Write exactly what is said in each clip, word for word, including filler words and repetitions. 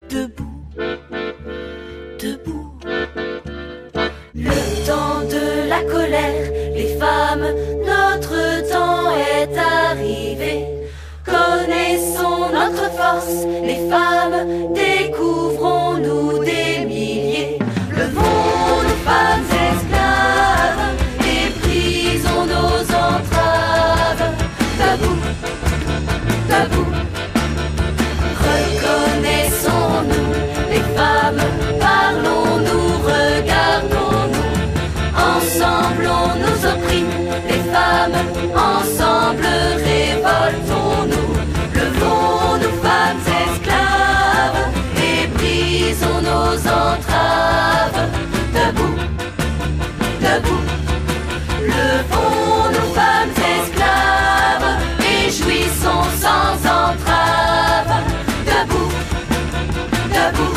debout, debout. Le temps de la colère, les femmes, notre temps est arrivé. Connaissons notre force, les femmes, découvrons-nous des milliers. Levons nos femmes esclaves et brisons nos entraves. Debout, debout. Reconnaissons-nous, les femmes, parlons-nous, regardons-nous. Ensemble on nous opprime, les femmes, ensemble révoltons-nous. Levons nos femmes esclaves et brisons nos entraves. Debout, debout. Levons nos femmes esclaves et jouissons sans entrave. Debout, debout,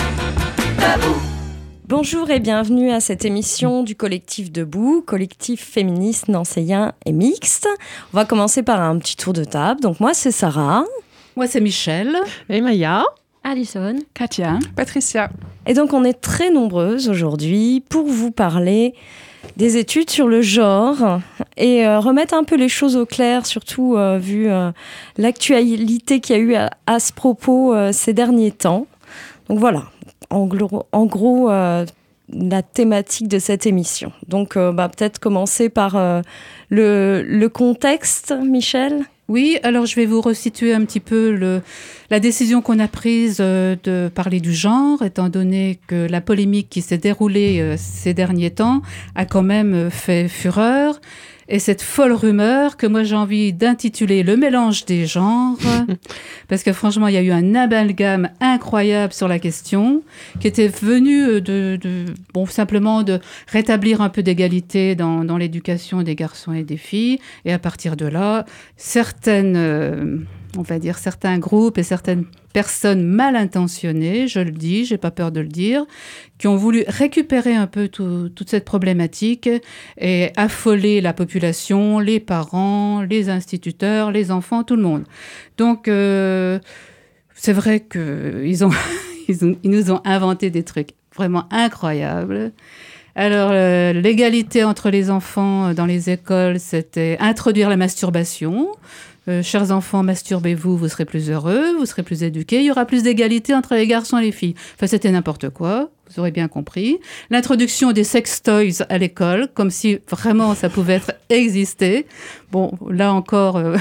debout. Bonjour et bienvenue à cette émission du collectif Debout, collectif féministe nancéien et mixte. On va commencer par un petit tour de table. Donc moi c'est Sarah. Moi c'est Michel. Et Maya. Alison. Katia. Patricia. Et donc on est très nombreuses aujourd'hui pour vous parler des études sur le genre et euh, remettre un peu les choses au clair, surtout euh, vu euh, l'actualité qu'il y a eu à, à ce propos euh, ces derniers temps. Donc voilà, en gros, en gros euh, la thématique de cette émission. Donc euh, bah, peut-être commencer par euh, le, le contexte, Michel. Oui, alors je vais vous resituer un petit peu le, la décision qu'on a prise euh, de parler du genre, étant donné que la polémique qui s'est déroulée euh, ces derniers temps a quand même fait fureur. Et cette folle rumeur que moi j'ai envie d'intituler le mélange des genres, parce que franchement il y a eu un amalgame incroyable sur la question, qui était venu de, de bon simplement de rétablir un peu d'égalité dans, dans l'éducation des garçons et des filles. Et à partir de là, certaines, euh, on va dire certains groupes et certaines personnes mal intentionnées, je le dis, j'ai pas peur de le dire, qui ont voulu récupérer un peu tout, toute cette problématique et affoler la population, les parents, les instituteurs, les enfants, tout le monde. Donc, euh, c'est vrai qu'ils ont, ils ont, ils nous ont inventé des trucs vraiment incroyables. Alors, euh, l'égalité entre les enfants dans les écoles, c'était introduire la masturbation. Euh, chers enfants, masturbez-vous, vous serez plus heureux, vous serez plus éduqués, il y aura plus d'égalité entre les garçons et les filles. Enfin, c'était n'importe quoi, vous aurez bien compris. L'introduction des sex toys à l'école, comme si vraiment ça pouvait être existé. Bon, là encore, euh,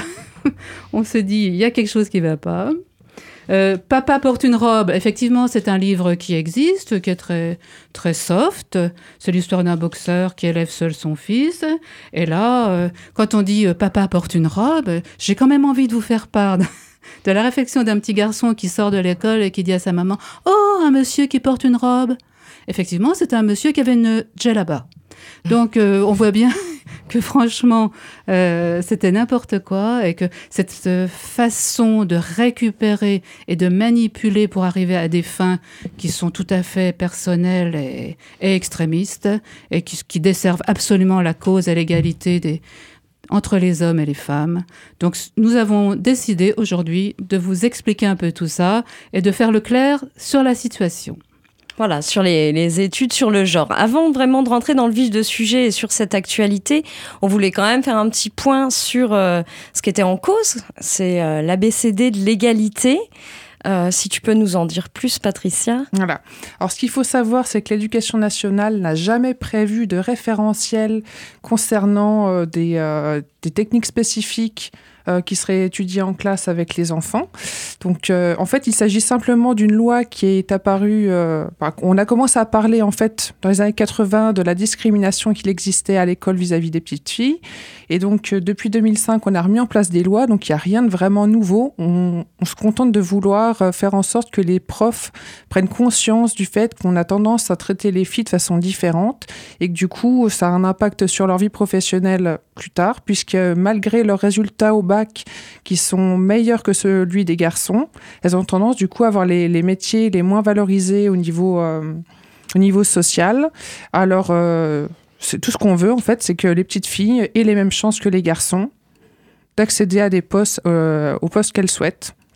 on se dit, il y a quelque chose qui ne va pas. Euh, Papa porte une robe, effectivement, c'est un livre qui existe, qui est très, très soft. C'est l'histoire d'un boxeur qui élève seul son fils. Et là, euh, quand on dit euh, Papa porte une robe, j'ai quand même envie de vous faire part de, de la réflexion d'un petit garçon qui sort de l'école et qui dit à sa maman « Oh, un monsieur qui porte une robe !» Effectivement, c'était un monsieur qui avait une djellaba. Donc, euh, on voit bien que franchement, euh, c'était n'importe quoi et que cette euh, façon de récupérer et de manipuler pour arriver à des fins qui sont tout à fait personnelles et, et extrémistes et qui, qui desservent absolument la cause et l'égalité des, entre les hommes et les femmes. Donc, nous avons décidé aujourd'hui de vous expliquer un peu tout ça et de faire le clair sur la situation. Voilà, sur les, les études sur le genre. Avant vraiment de rentrer dans le vif du sujet et sur cette actualité, on voulait quand même faire un petit point sur euh, ce qui était en cause. C'est euh, l'A B C D de l'égalité. Euh, si tu peux nous en dire plus, Patricia. Voilà. Alors, ce qu'il faut savoir, c'est que l'Éducation nationale n'a jamais prévu de référentiel concernant euh, des, euh, des techniques spécifiques euh, qui seraient étudiées en classe avec les enfants. Donc, euh, en fait, il s'agit simplement d'une loi qui est apparue... Euh, on a commencé à parler, en fait, dans les années quatre-vingts, de la discrimination qu'il existait à l'école vis-à-vis des petites filles. Et donc, euh, depuis deux mille cinq, on a remis en place des lois. Donc, il n'y a rien de vraiment nouveau. On, on se contente de vouloir euh, faire en sorte que les profs prennent conscience du fait qu'on a tendance à traiter les filles de façon différente et que, du coup, ça a un impact sur leur vie professionnelle plus tard, puisque malgré leurs résultats au bac qui sont meilleurs que celui des garçons, elles ont tendance du coup à avoir les, les métiers les moins valorisés au niveau, euh, au niveau social. Alors, euh, c'est tout ce qu'on veut en fait, c'est que les petites filles aient les mêmes chances que les garçons d'accéder à des postes, euh, aux postes qu'elles souhaitent.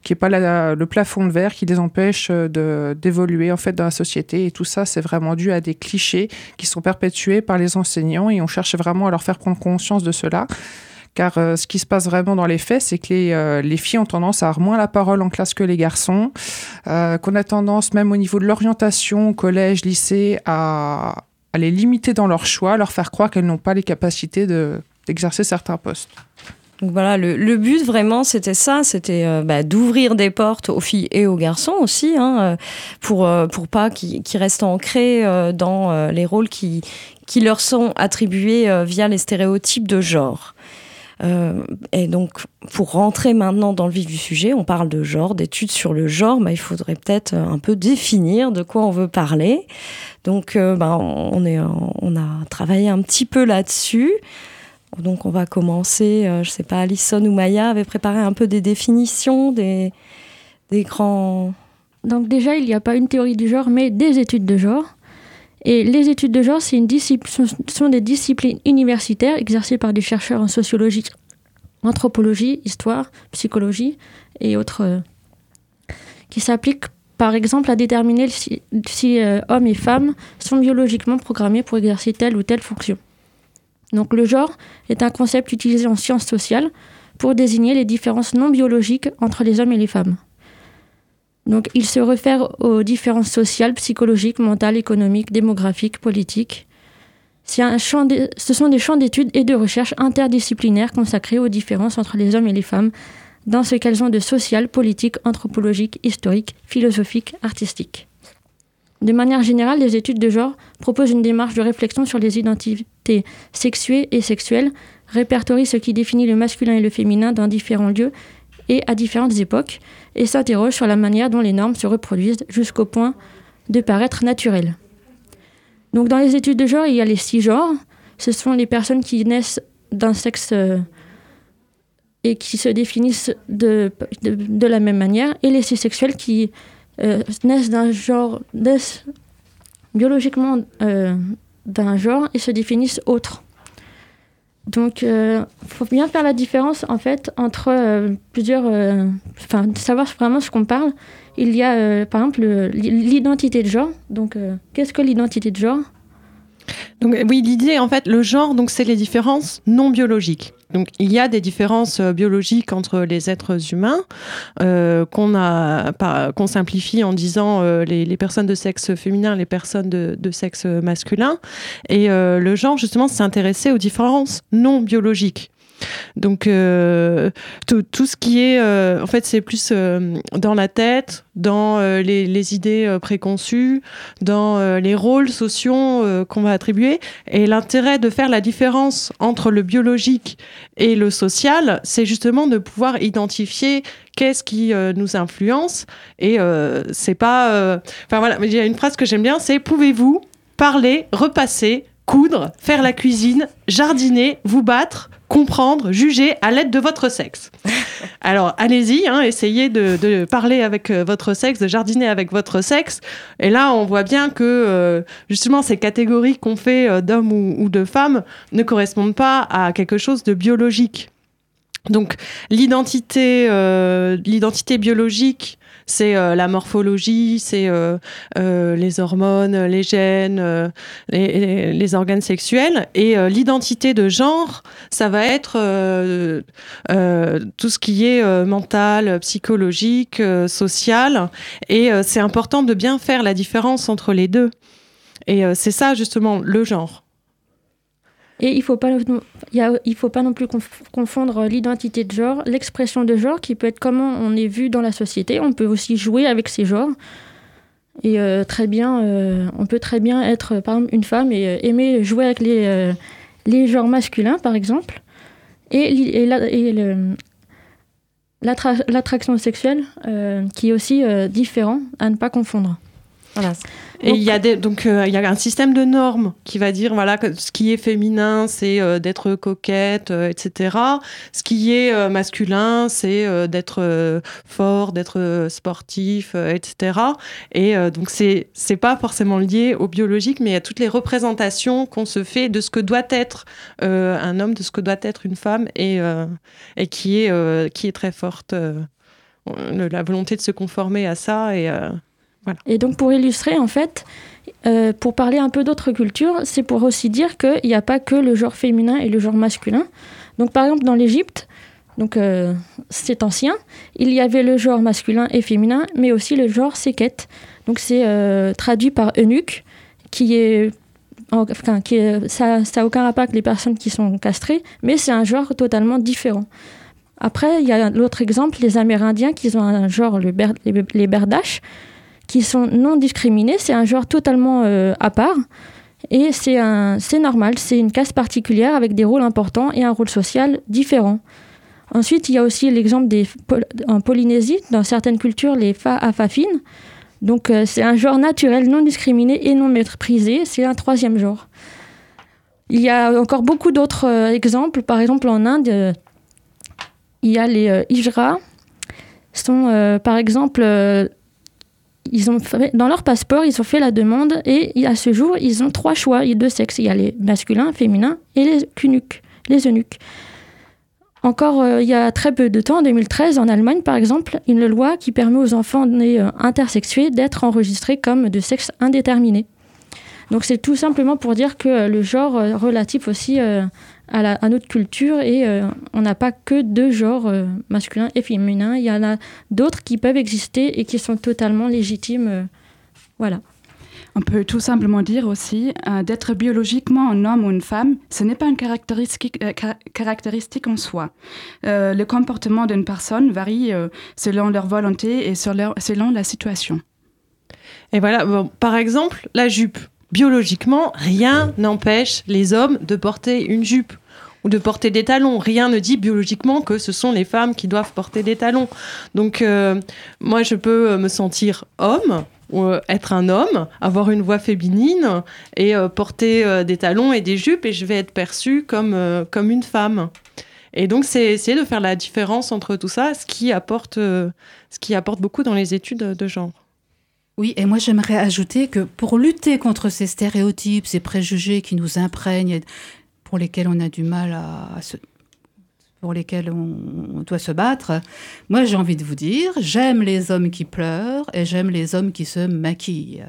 qu'il n'y ait pas la, le plafond de verre qui les empêche de, d'évoluer en fait dans la société. Et tout ça, c'est vraiment dû à des clichés qui sont perpétués par les enseignants et on cherche vraiment à leur faire prendre conscience de cela. Car euh, ce qui se passe vraiment dans les faits, c'est que les, euh, les filles ont tendance à avoir moins la parole en classe que les garçons, euh, qu'on a tendance, même au niveau de l'orientation, collège, lycée, à, à les limiter dans leur choix, à leur faire croire qu'elles n'ont pas les capacités de, d'exercer certains postes. Donc voilà, le, le but vraiment, c'était ça, c'était euh, bah, d'ouvrir des portes aux filles et aux garçons aussi, hein, pour, euh, pour pas qu'ils, qu'ils restent ancrés euh, dans euh, les rôles qui, qui leur sont attribués euh, via les stéréotypes de genre. Euh, et donc, pour rentrer maintenant dans le vif du sujet, on parle de genre, d'études sur le genre, bah, il faudrait peut-être un peu définir de quoi on veut parler. Donc, euh, bah, on, est, on a travaillé un petit peu là-dessus. Donc, on va commencer, euh, je ne sais pas, Alison ou Maya avaient préparé un peu des définitions, des, des grands... Donc déjà, il n'y a pas une théorie du genre, mais des études de genre. Et les études de genre, c'est une discipline, sont des disciplines universitaires exercées par des chercheurs en sociologie, anthropologie, histoire, psychologie et autres, euh, qui s'appliquent par exemple à déterminer si, si euh, hommes et femmes sont biologiquement programmés pour exercer telle ou telle fonction. Donc le genre est un concept utilisé en sciences sociales pour désigner les différences non biologiques entre les hommes et les femmes. Donc, il se réfère aux différences sociales, psychologiques, mentales, économiques, démographiques, politiques. C'est un champ de... Ce sont des champs d'études et de recherche interdisciplinaires consacrés aux différences entre les hommes et les femmes dans ce qu'elles ont de social, politique, anthropologique, historique, philosophique, artistique. De manière générale, les études de genre proposent une démarche de réflexion sur les identités sexuées et sexuelles, répertorient ce qui définit le masculin et le féminin dans différents lieux et à différentes époques, et s'interroge sur la manière dont les normes se reproduisent jusqu'au point de paraître naturelles. Donc dans les études de genre, il y a les cisgenres. Ce sont les personnes qui naissent d'un sexe euh, et qui se définissent de, de, de la même manière, et les cisexuels qui euh, naissent d'un genre, naissent biologiquement euh, d'un genre et se définissent autre. Donc, il euh, faut bien faire la différence, en fait, entre euh, plusieurs... Enfin, euh, savoir vraiment ce qu'on parle. Il y a, euh, par exemple, le, l'identité de genre. Donc, euh, qu'est-ce que l'identité de genre ? Donc, oui, l'idée, en fait, le genre, donc, c'est les différences non biologiques. Donc, il y a des différences biologiques entre les êtres humains euh, qu'on a, par, qu'on simplifie en disant euh, les, les personnes de sexe féminin, les personnes de, de sexe masculin. Et euh, le genre, justement, c'est s'intéresser aux différences non biologiques. Donc, euh, tout, tout ce qui est... Euh, en fait, c'est plus euh, dans la tête, dans euh, les, les idées euh, préconçues, dans euh, les rôles sociaux euh, qu'on va attribuer. Et l'intérêt de faire la différence entre le biologique et le social, c'est justement de pouvoir identifier qu'est-ce qui euh, nous influence. Et euh, c'est pas... Euh... Enfin, voilà, il y a une phrase que j'aime bien, c'est « Pouvez-vous parler, repasser, coudre, faire la cuisine, jardiner, vous battre, comprendre, juger à l'aide de votre sexe. » Alors, allez-y, hein, essayez de, de parler avec euh, votre sexe, de jardiner avec votre sexe. Et là, on voit bien que, euh, justement, ces catégories qu'on fait euh, d'hommes ou, ou de femmes ne correspondent pas à quelque chose de biologique. Donc, l'identité, euh, l'identité biologique, c'est euh, la morphologie, c'est euh, euh, les hormones, les gènes, euh, les, les organes sexuels. Et euh, l'identité de genre, ça va être euh, euh, tout ce qui est euh, mental, psychologique, euh, social. Et euh, c'est important de bien faire la différence entre les deux. Et euh, c'est ça, justement, le genre. Et il ne faut pas, il y a, il faut pas non plus confondre l'identité de genre, l'expression de genre, qui peut être comment on est vu dans la société. On peut aussi jouer avec ces genres. Et euh, très bien, euh, on peut très bien être, par exemple, une femme et euh, aimer jouer avec les, euh, les genres masculins, par exemple. Et, et, la, et le, l'attra- l'attraction sexuelle, euh, qui est aussi euh, différent, à ne pas confondre. Voilà. Et il y a des, donc euh, il y a un système de normes qui va dire voilà que ce qui est féminin c'est euh, d'être coquette, euh, et cetera. Ce qui est euh, masculin c'est euh, d'être euh, fort, d'être euh, sportif, euh, et cetera. Et euh, donc c'est c'est pas forcément lié au biologique, mais il y a toutes les représentations qu'on se fait de ce que doit être euh, un homme, de ce que doit être une femme, et euh, et qui est euh, qui est très forte euh, le, la volonté de se conformer à ça. Et, euh, voilà. Et donc, pour illustrer, en fait, euh, pour parler un peu d'autres cultures, c'est pour aussi dire qu'il n'y a pas que le genre féminin et le genre masculin. Donc, par exemple, dans l'Égypte, donc euh, c'est ancien, il y avait le genre masculin et féminin, mais aussi le genre séket. Donc, c'est euh, traduit par eunuque, qui est... Enfin, qui est, ça n'a aucun rapport avec les personnes qui sont castrées, mais c'est un genre totalement différent. Après, il y a l'autre exemple, les Amérindiens qui ont un genre, le ber, les, les Berdaches, qui sont non discriminés. C'est un genre totalement euh, à part. Et c'est, un, c'est normal, c'est une caste particulière avec des rôles importants et un rôle social différent. Ensuite, il y a aussi l'exemple des, en Polynésie, dans certaines cultures, les Fa'afafines. Donc, euh, c'est un genre naturel, non discriminé et non méprisé. C'est un troisième genre. Il y a encore beaucoup d'autres euh, exemples. Par exemple, en Inde, euh, il y a les euh, Hijras. Sont, euh, par exemple, euh, ils ont fait, dans leur passeport, ils ont fait la demande et à ce jour, ils ont trois choix. Il y a deux sexes. Il y a les masculins, féminins et les eunuques. Les eunuques. Encore euh, il y a très peu de temps, en deux mille treize, en Allemagne par exemple, une loi qui permet aux enfants nés euh, intersexués d'être enregistrés comme de sexe indéterminé. Donc c'est tout simplement pour dire que euh, le genre euh, relatif aussi euh, à, la, à notre culture et euh, on n'a pas que deux genres euh, masculins et féminins. Il y en a d'autres qui peuvent exister et qui sont totalement légitimes. Euh, voilà. On peut tout simplement dire aussi euh, d'être biologiquement un homme ou une femme, ce n'est pas une caractéristique, euh, car- caractéristique en soi. Euh, le comportement d'une personne varie euh, selon leur volonté et sur leur, selon la situation. Et voilà, bon, par exemple, la jupe. Biologiquement, rien n'empêche les hommes de porter une jupe ou de porter des talons. Rien ne dit biologiquement que ce sont les femmes qui doivent porter des talons. Donc, euh, moi, je peux me sentir homme, ou être un homme, avoir une voix féminine et euh, porter euh, des talons et des jupes et je vais être perçue comme, euh, comme une femme. Et donc, c'est essayer de faire la différence entre tout ça, ce qui apporte, euh, ce qui apporte beaucoup dans les études de genre. Oui, et moi j'aimerais ajouter que pour lutter contre ces stéréotypes, ces préjugés qui nous imprègnent, pour lesquels on a du mal à, à se... pour lesquels on, on doit se battre, moi j'ai envie de vous dire, j'aime les hommes qui pleurent et j'aime les hommes qui se maquillent.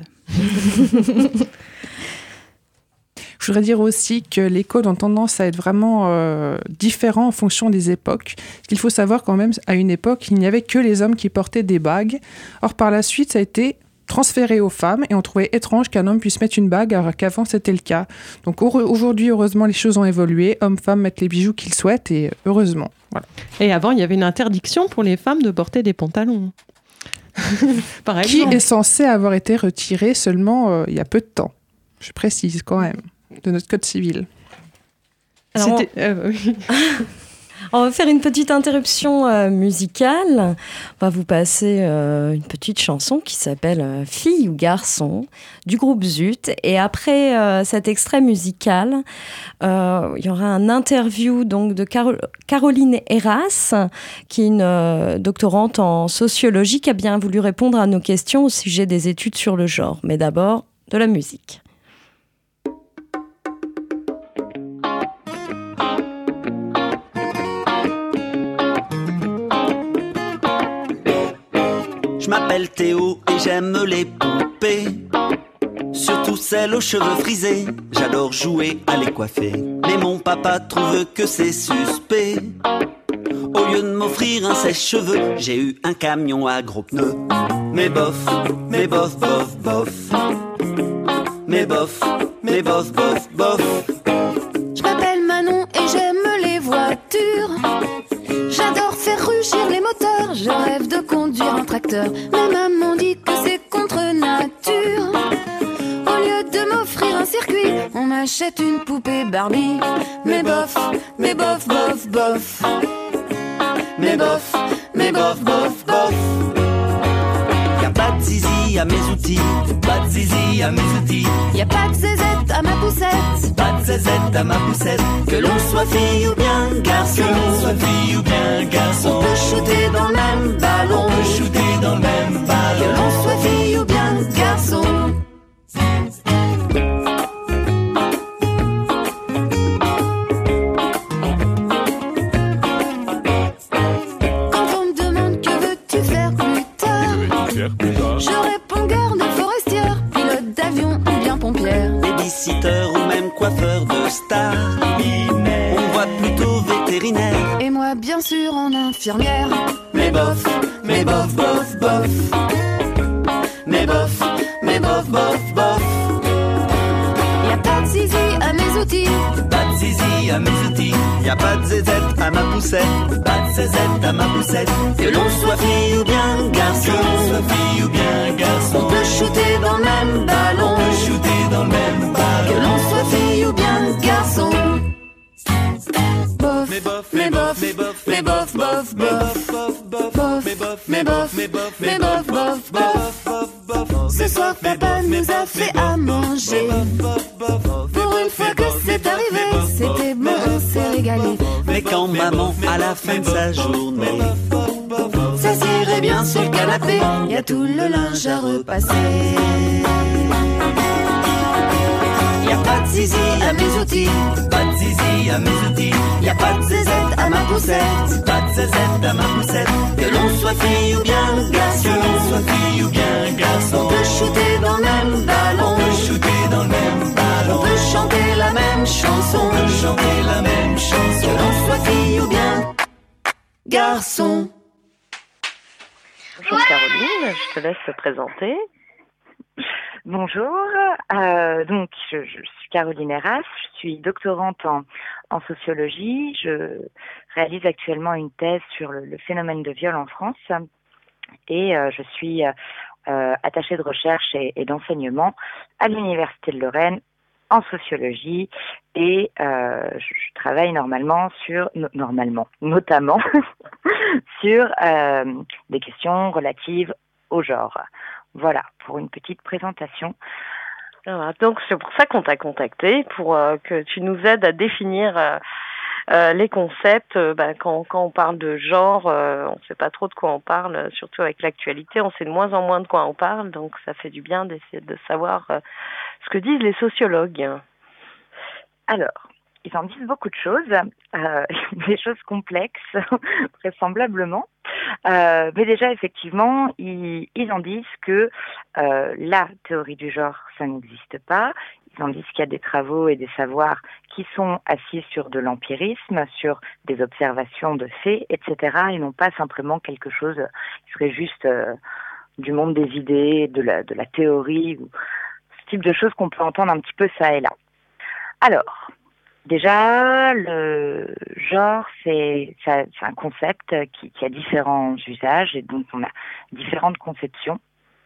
Je voudrais dire aussi que les codes ont tendance à être vraiment euh, différents en fonction des époques. Il faut savoir quand même, à une époque, il n'y avait que les hommes qui portaient des bagues. Or, par la suite, ça a été transféré aux femmes et on trouvait étrange qu'un homme puisse mettre une bague alors qu'avant c'était le cas. Donc aujourd'hui, heureusement, les choses ont évolué. Hommes, femmes mettent les bijoux qu'ils souhaitent et heureusement. Voilà. Et avant, il y avait une interdiction pour les femmes de porter des pantalons. Par exemple. Qui est censé avoir été retiré seulement euh, il y a peu de temps. Je précise quand même, de notre code civil. Alors, C'était... Euh, oui. On va faire une petite interruption euh, musicale. On va vous passer euh, une petite chanson qui s'appelle euh, « Fille ou garçon » du groupe Zut. Et après euh, cet extrait musical, euh, il y aura un interview donc, de Caro- Caroline Heras, qui est une euh, doctorante en sociologie qui a bien voulu répondre à nos questions au sujet des études sur le genre. Mais d'abord, de la musique. Je m'appelle Théo et j'aime les poupées, surtout celles aux cheveux frisés. J'adore jouer à les coiffer, mais mon papa trouve que c'est suspect. Au lieu de m'offrir un sèche-cheveux, j'ai eu un camion à gros pneus. Mais bof, mais bof, bof, bof. Mais bof, mais bof, bof, bof. Je m'appelle Manon et j'aime les voitures. J'adore faire rugir les moteurs. Je rêve de conduire un tracteur. Mais maman dit que c'est contre nature. Au lieu de m'offrir un circuit, on m'achète une poupée Barbie. Mais bof, mais bof, bof, bof. Mais bof, mais bof, bof, bof. Y'a pas de zizi à mes outils, pas de zizi à mes outils. Y'a pas de zézette à ma poussette, pas de zézette à ma poussette. Que l'on soit fille ou bien garçon, que l'on soit fille ou bien garçon. On peut shooter dans le même ballon, on peut shooter dans le même ballon. Que l'on soit fille ou bien garçon. Quand on me demande que veux-tu faire babysitter ou même coiffeur de star. On voit plutôt vétérinaire. Et moi bien sûr en infirmière. Mais bof, mais bof, bof, bof. Mais bof, mais bof, bof, bof. Y'a pas de zizi à mes outils. Pas de zizi à mes outils. Y'a pas de zézette à ma poussette. Pas de zézette à ma poussette. Que l'on soit fille ou bien garçon. Que l'on soit fille ou bien garçon. On peut shooter dans le même ballon. On peut shooter dans le même ballon. Que l'on soit fille ou bien garçon. Bof, Mais bof, mais bof, mais bof, mais bof, bof, bof. bof, bof, Bof, mais bof, mais bof, mais bof, mais bof, bof, bof. bof, bof. Ce soir papa nous a fait à manger. Pour une fois que c'est arrivé, c'était bon, on s'est régalé. Mais quand maman, à la fin de sa journée, S'assierait bien sur le canapé, y a tout le linge à repasser. Y a pas de zizi à mes outils. pas de zizi à mes outils. Y a pas de zézette à ma poussette. Pas de zézette à ma poussette. Que l'on soit fille ou bien garçon. Que l'on soit fille ou bien garçon. On peut shooter dans le même ballon. On peut shooter dans le même ballon. On peut chanter la même chanson. On peut chanter la même chanson. Que l'on soit fille ou bien garçon. Bonjour Caroline, je te laisse te présenter. Bonjour, euh, donc je, je suis Caroline Herras, je suis doctorante en, en sociologie, je réalise actuellement une thèse sur le, le phénomène de viol en France et euh, je suis euh, attachée de recherche et, et d'enseignement à l'Université de Lorraine en sociologie et euh, je, je travaille normalement sur, no, normalement, notamment sur euh, des questions relatives au genre. Voilà, pour une petite présentation. Alors, donc c'est pour ça qu'on t'a contacté, pour euh, que tu nous aides à définir euh, euh, les concepts. Euh, bah, quand, quand on parle de genre, euh, on ne sait pas trop de quoi on parle, surtout avec l'actualité, on sait de moins en moins de quoi on parle, donc ça fait du bien d'essayer de savoir euh, ce que disent les sociologues. Alors, ils en disent beaucoup de choses, euh, des choses complexes, vraisemblablement. Euh, mais déjà, effectivement, ils, ils en disent que euh, la théorie du genre, ça n'existe pas. Ils en disent qu'il y a des travaux et des savoirs qui sont assis sur de l'empirisme, sur des observations de faits, et cetera, et non pas simplement quelque chose qui serait juste euh, du monde des idées, de la, de la théorie, ou ce type de choses qu'on peut entendre un petit peu ça et là. Alors, déjà, le genre, c'est, c'est un concept qui, qui a différents usages et dont on a différentes conceptions,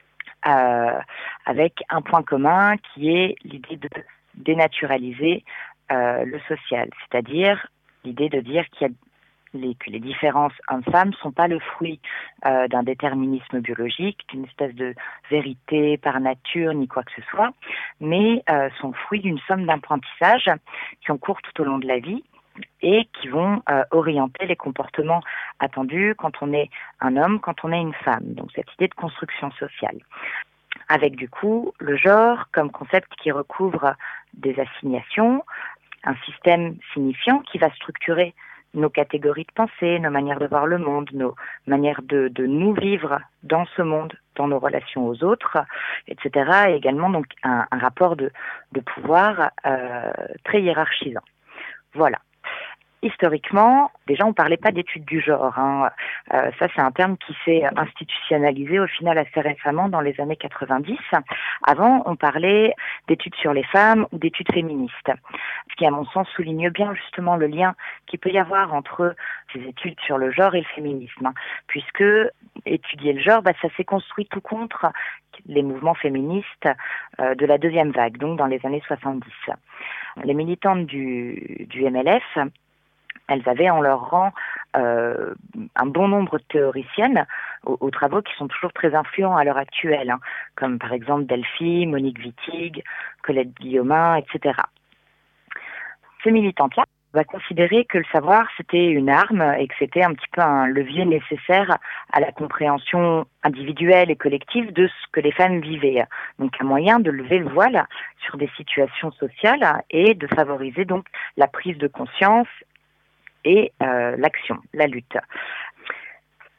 euh, avec un point commun qui est l'idée de dénaturaliser euh, le social, c'est-à-dire l'idée de dire qu'il y a les, que les différences hommes-femmes ne sont pas le fruit euh, d'un déterminisme biologique, d'une espèce de vérité par nature, ni quoi que ce soit, mais euh, sont fruits d'une somme d'apprentissages qui ont cours tout au long de la vie et qui vont euh, orienter les comportements attendus quand on est un homme, quand on est une femme. Donc cette idée de construction sociale. Avec du coup le genre comme concept qui recouvre des assignations, un système signifiant qui va structurer nos catégories de pensée, nos manières de voir le monde, nos manières de, de nous vivre dans ce monde, dans nos relations aux autres, et cetera. Et également donc un, un rapport de, de pouvoir euh, très hiérarchisant. Voilà. Historiquement, déjà, on ne parlait pas d'études du genre. Hein. Euh, ça, c'est un terme qui s'est institutionnalisé au final assez récemment, dans les années quatre-vingt-dix. Avant, on parlait d'études sur les femmes ou d'études féministes. Ce qui, à mon sens, souligne bien justement le lien qu'il peut y avoir entre ces études sur le genre et le féminisme. Hein. Puisque étudier le genre, bah, ça s'est construit tout contre les mouvements féministes euh, de la deuxième vague, donc dans les années soixante-dix. Les militantes du, du M L F, elles avaient en leur rang euh, un bon nombre de théoriciennes aux, aux travaux qui sont toujours très influents à l'heure actuelle, hein, comme par exemple Delphi, Monique Wittig, Colette Guillaumin, et cetera. Ces militantes-là va considérer que le savoir, c'était une arme et que c'était un petit peu un levier nécessaire à la compréhension individuelle et collective de ce que les femmes vivaient. Donc un moyen de lever le voile sur des situations sociales et de favoriser donc la prise de conscience et euh, l'action, la lutte.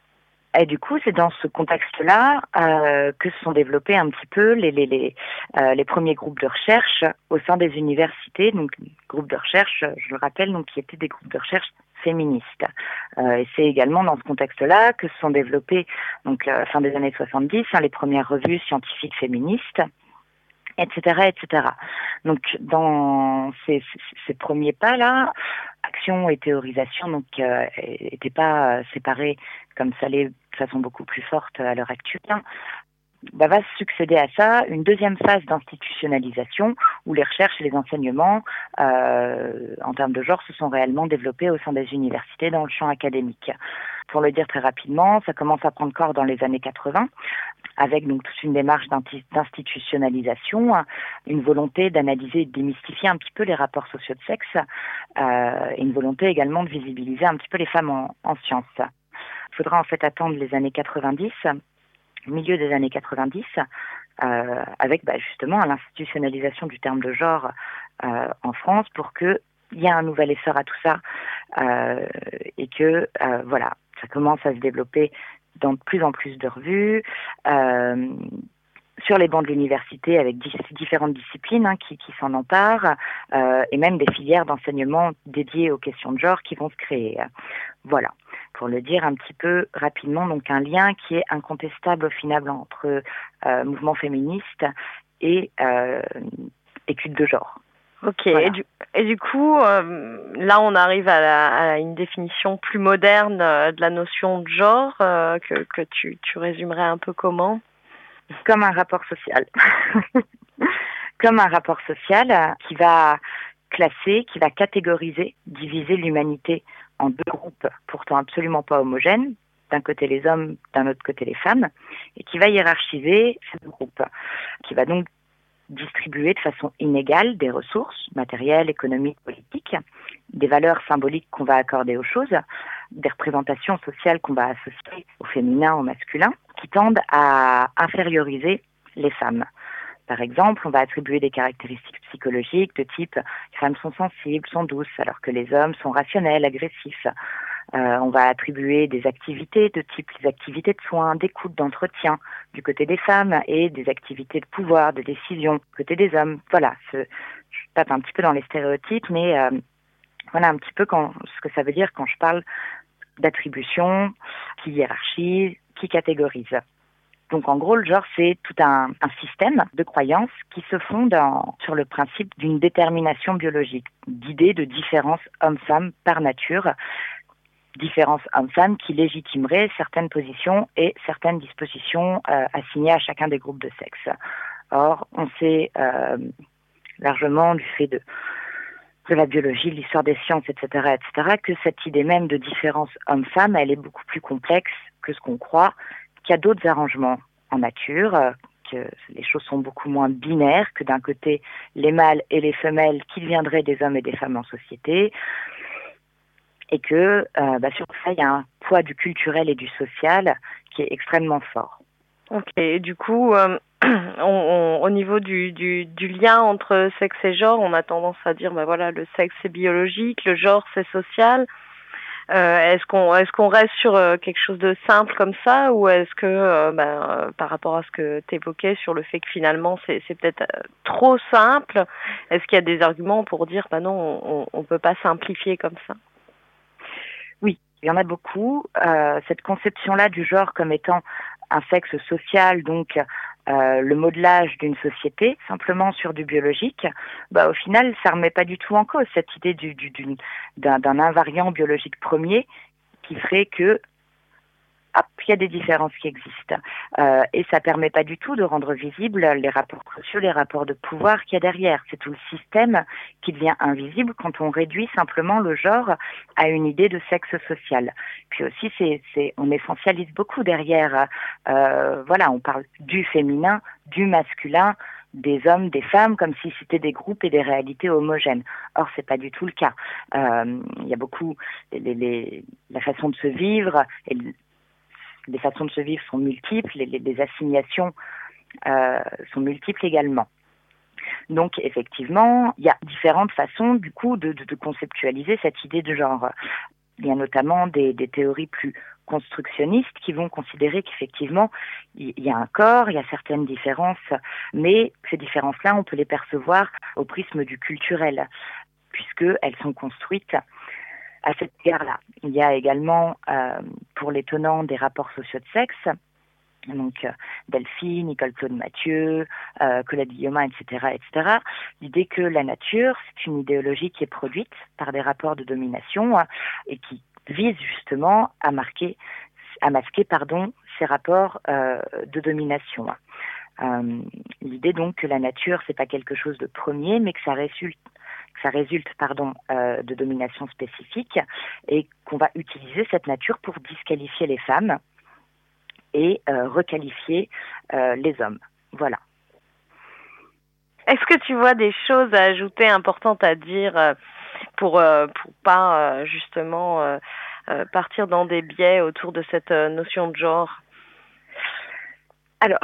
Et du coup, c'est dans ce contexte-là euh, que se sont développés un petit peu les, les, les, euh, les premiers groupes de recherche au sein des universités. Donc, groupes de recherche, je le rappelle, donc, qui étaient des groupes de recherche féministes. Euh, et c'est également dans ce contexte-là que se sont développés, donc, euh, fin des années soixante-dix, hein, les premières revues scientifiques féministes, et cetera, et cetera. Donc, dans ces, ces premiers pas-là, action et théorisation donc euh, n'étaient pas euh, séparés comme ça l'est de façon beaucoup plus forte à l'heure actuelle. Bah, va succéder à ça une deuxième phase d'institutionnalisation où les recherches et les enseignements euh, en termes de genre se sont réellement développés au sein des universités dans le champ académique. Pour le dire très rapidement, ça commence à prendre corps dans les années quatre-vingts avec donc toute une démarche d'institutionnalisation, une volonté d'analyser et de démystifier un petit peu les rapports sociaux de sexe euh, et une volonté également de visibiliser un petit peu les femmes en, en sciences. Il faudra en fait attendre les années quatre-vingt-dix, milieu des années quatre-vingt-dix, euh, avec bah, justement l'institutionnalisation du terme de genre euh, en France pour qu'il y ait un nouvel essor à tout ça euh, et que euh, voilà, ça commence à se développer dans de plus en plus de revues, euh, sur les bancs de l'université avec di- différentes disciplines hein, qui, qui s'en emparent, euh, et même des filières d'enseignement dédiées aux questions de genre qui vont se créer. Voilà, pour le dire un petit peu rapidement, donc un lien qui est incontestable au final entre euh, mouvement féministe et euh, études de genre. Ok, Voilà. et, du, et du coup, euh, là on arrive à, la, à une définition plus moderne euh, de la notion de genre, euh, que, que tu, tu résumerais un peu comment ? Comme un rapport social. Comme un rapport social euh, qui va classer, qui va catégoriser, diviser l'humanité en deux groupes pourtant absolument pas homogènes, d'un côté les hommes, d'un autre côté les femmes, et qui va hiérarchiser ces deux groupes, qui va donc distribuer de façon inégale des ressources matérielles, économiques, politiques, des valeurs symboliques qu'on va accorder aux choses, des représentations sociales qu'on va associer au féminin, au masculin, qui tendent à inférioriser les femmes. Par exemple, on va attribuer des caractéristiques psychologiques de type les femmes sont sensibles, sont douces, alors que les hommes sont rationnels, agressifs. Euh, on va attribuer des activités de type les activités de soins, d'écoute, d'entretien du côté des femmes et des activités de pouvoir, de décision du côté des hommes. Voilà, ce, je tape un petit peu dans les stéréotypes, mais euh, voilà un petit peu quand, ce que ça veut dire quand je parle d'attribution qui hiérarchise, qui catégorise. Donc en gros, le genre, c'est tout un, un système de croyances qui se fonde en, sur le principe d'une détermination biologique, d'idées de différence homme-femme par nature, différence homme-femme qui légitimerait certaines positions et certaines dispositions euh, assignées à chacun des groupes de sexe. Or, on sait euh, largement du fait de, de la biologie, de l'histoire des sciences, et cetera, et cetera, que cette idée même de différence homme-femme, elle est beaucoup plus complexe que ce qu'on croit, qu'il y a d'autres arrangements en nature, euh, que les choses sont beaucoup moins binaires, que d'un côté les mâles et les femelles qui viendraient des hommes et des femmes en société, et que euh, bah, sur ça, il y a un poids du culturel et du social qui est extrêmement fort. Ok, et du coup, euh, on, on, au niveau du, du, du lien entre sexe et genre, on a tendance à dire, bah voilà, le sexe c'est biologique, le genre c'est social. Euh, est-ce qu'on est-ce qu'on reste sur euh, quelque chose de simple comme ça, ou est-ce que euh, bah, euh, par rapport à ce que tu évoquais sur le fait que finalement c'est, c'est peut-être euh, trop simple, est-ce qu'il y a des arguments pour dire bah non, on, on peut pas simplifier comme ça? Oui, il y en a beaucoup. Euh, cette conception-là du genre comme étant un sexe social, donc euh, le modelage d'une société, simplement sur du biologique, bah, au final, ça remet pas du tout en cause cette idée du, du, du, d'un, d'un invariant biologique premier qui ferait que hop, il y a des différences qui existent. Euh, et ça permet pas du tout de rendre visibles les rapports sociaux, les rapports de pouvoir qu'il y a derrière. C'est tout le système qui devient invisible quand on réduit simplement le genre à une idée de sexe social. Puis aussi, c'est, c'est, on essentialise beaucoup derrière. Euh, voilà, on parle du féminin, du masculin, des hommes, des femmes, comme si c'était des groupes et des réalités homogènes. Or, c'est pas du tout le cas. Euh, il y a beaucoup, les, les, la façon de se vivre et les façons de se vivre sont multiples, les, les, les assignations euh, sont multiples également. Donc, effectivement, il y a différentes façons, du coup, de, de, de conceptualiser cette idée de genre. Il y a notamment des, des théories plus constructionnistes qui vont considérer qu'effectivement, il y a un corps, il y a certaines différences, mais ces différences-là, on peut les percevoir au prisme du culturel, puisqu'elles sont construites à cet égard-là. Il y a également, euh, pour les tenants des rapports sociaux de sexe, donc euh, Delphine, Nicole-Claude Mathieu, euh, Colette Guillaumin, et cetera, et cetera, l'idée que la nature, c'est une idéologie qui est produite par des rapports de domination euh, et qui vise justement à marquer, à masquer, pardon, ces rapports euh, de domination. Euh, l'idée donc que la nature, c'est pas quelque chose de premier, mais que ça résulte ça résulte pardon, euh, de domination spécifique et qu'on va utiliser cette nature pour disqualifier les femmes et euh, requalifier euh, les hommes. Voilà. Est-ce que tu vois des choses à ajouter importantes à dire euh, pour euh, pour pas euh, justement euh, euh, partir dans des biais autour de cette euh, notion de genre? Alors,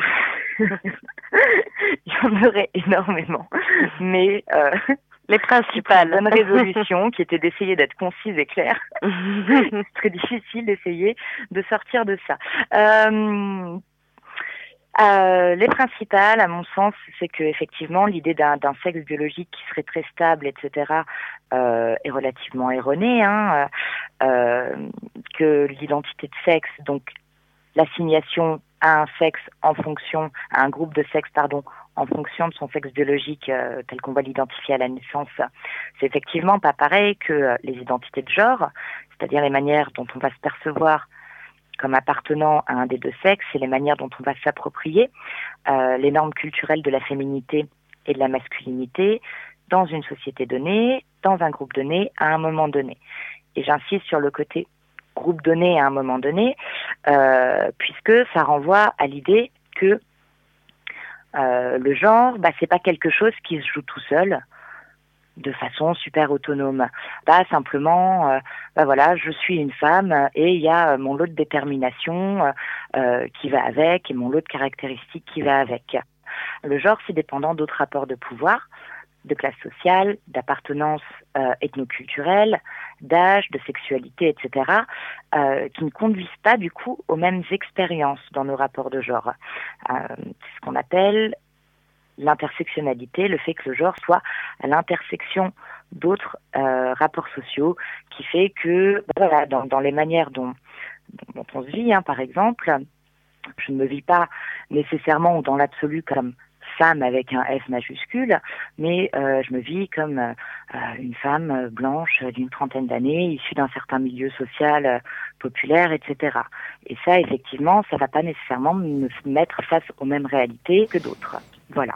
il y en aurait énormément, mais euh, les principales. Une bonne résolution qui était d'essayer d'être concise et claire. C'est très difficile d'essayer de sortir de ça. Euh, euh, les principales, à mon sens, c'est que effectivement l'idée d'un, d'un sexe biologique qui serait très stable, et cetera, euh, est relativement erronée. Hein, euh, que l'identité de sexe, donc l'assignation à un sexe en fonction, à un groupe de sexe, pardon, en fonction de son sexe biologique euh, tel qu'on va l'identifier à la naissance, c'est effectivement pas pareil que euh, les identités de genre, c'est-à-dire les manières dont on va se percevoir comme appartenant à un des deux sexes et les manières dont on va s'approprier euh, les normes culturelles de la féminité et de la masculinité dans une société donnée, dans un groupe donné, à un moment donné. Et j'insiste sur le côté groupe donné à un moment donné, euh, puisque ça renvoie à l'idée que euh, le genre, bah, c'est pas quelque chose qui se joue tout seul, de façon super autonome. Bah, simplement, euh, bah voilà, je suis une femme et il y a mon lot de détermination euh, qui va avec et mon lot de caractéristiques qui va avec. Le genre, c'est dépendant d'autres rapports de pouvoir, de classe sociale, d'appartenance euh, ethnoculturelle, d'âge, de sexualité, et cetera, euh, qui ne conduisent pas du coup aux mêmes expériences dans nos rapports de genre. Euh, c'est ce qu'on appelle l'intersectionnalité, le fait que le genre soit à l'intersection d'autres euh, rapports sociaux, qui fait que voilà, dans, dans les manières dont, dont on se vit, hein, par exemple, je ne me vis pas nécessairement ou dans l'absolu comme femme avec un F majuscule, mais euh, je me vis comme euh, une femme blanche d'une trentaine d'années, issue d'un certain milieu social euh, populaire, et cetera. Et ça, effectivement, ça ne va pas nécessairement me mettre face aux mêmes réalités que d'autres. Voilà.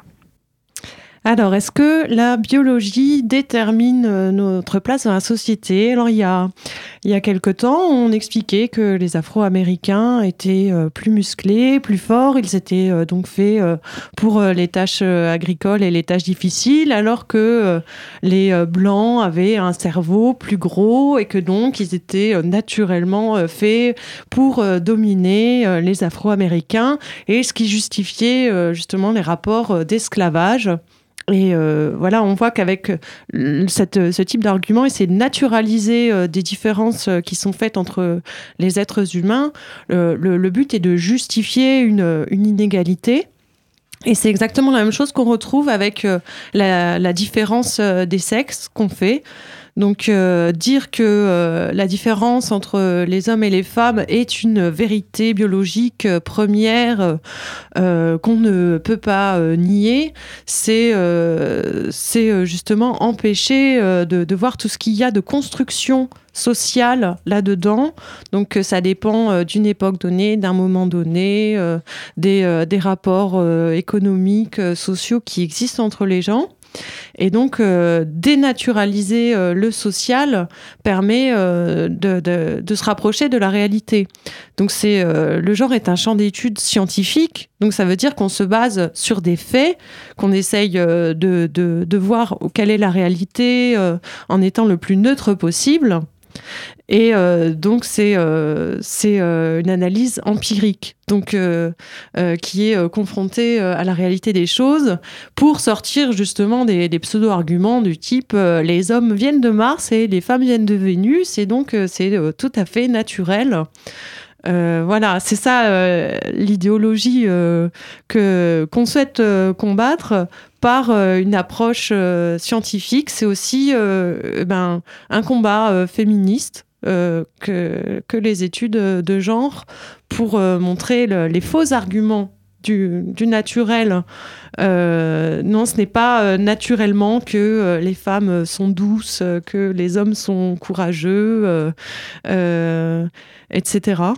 Alors, est-ce que la biologie détermine notre place dans la société ? Alors, il y a, il y a quelque temps, on expliquait que les Afro-Américains étaient plus musclés, plus forts. Ils étaient donc faits pour les tâches agricoles et les tâches difficiles, alors que les Blancs avaient un cerveau plus gros et que donc ils étaient naturellement faits pour dominer les Afro-Américains, et ce qui justifiait justement les rapports d'esclavage. Et euh, voilà, on voit qu'avec cette, ce type d'argument, essayer de naturaliser euh, des différences euh, qui sont faites entre les êtres humains, euh, le, le but est de justifier une, une inégalité. Et c'est exactement la même chose qu'on retrouve avec euh, la, la différence euh, des sexes qu'on fait. Donc euh, dire que euh, la différence entre les hommes et les femmes est une vérité biologique euh, première euh, qu'on ne peut pas euh, nier, c'est, euh, c'est justement empêcher euh, de, de voir tout ce qu'il y a de construction sociale là-dedans. Donc ça dépend euh, d'une époque donnée, d'un moment donné, euh, des, euh, des rapports euh, économiques, euh, sociaux qui existent entre les gens. Et donc, euh, dénaturaliser euh, le social permet euh, de, de, de se rapprocher de la réalité. Donc, c'est, euh, le genre est un champ d'études scientifique. Donc, ça veut dire qu'on se base sur des faits, qu'on essaye euh, de, de, de voir quelle est la réalité euh, en étant le plus neutre possible. Et euh, donc, c'est, euh, c'est euh, une analyse empirique, donc, euh, euh, qui est euh, confrontée euh, à la réalité des choses pour sortir justement des, des pseudo-arguments du type euh, les hommes viennent de Mars et les femmes viennent de Vénus, et donc euh, c'est euh, tout à fait naturel. Euh, voilà, c'est ça euh, l'idéologie euh, que, qu'on souhaite euh, combattre par euh, une approche euh, scientifique. C'est aussi euh, ben, un combat euh, féministe euh, que, que les études de genre pour euh, montrer le, les faux arguments du, du naturel. Euh, non, ce n'est pas euh, naturellement que euh, les femmes sont douces, euh, que les hommes sont courageux, euh, euh, et cetera.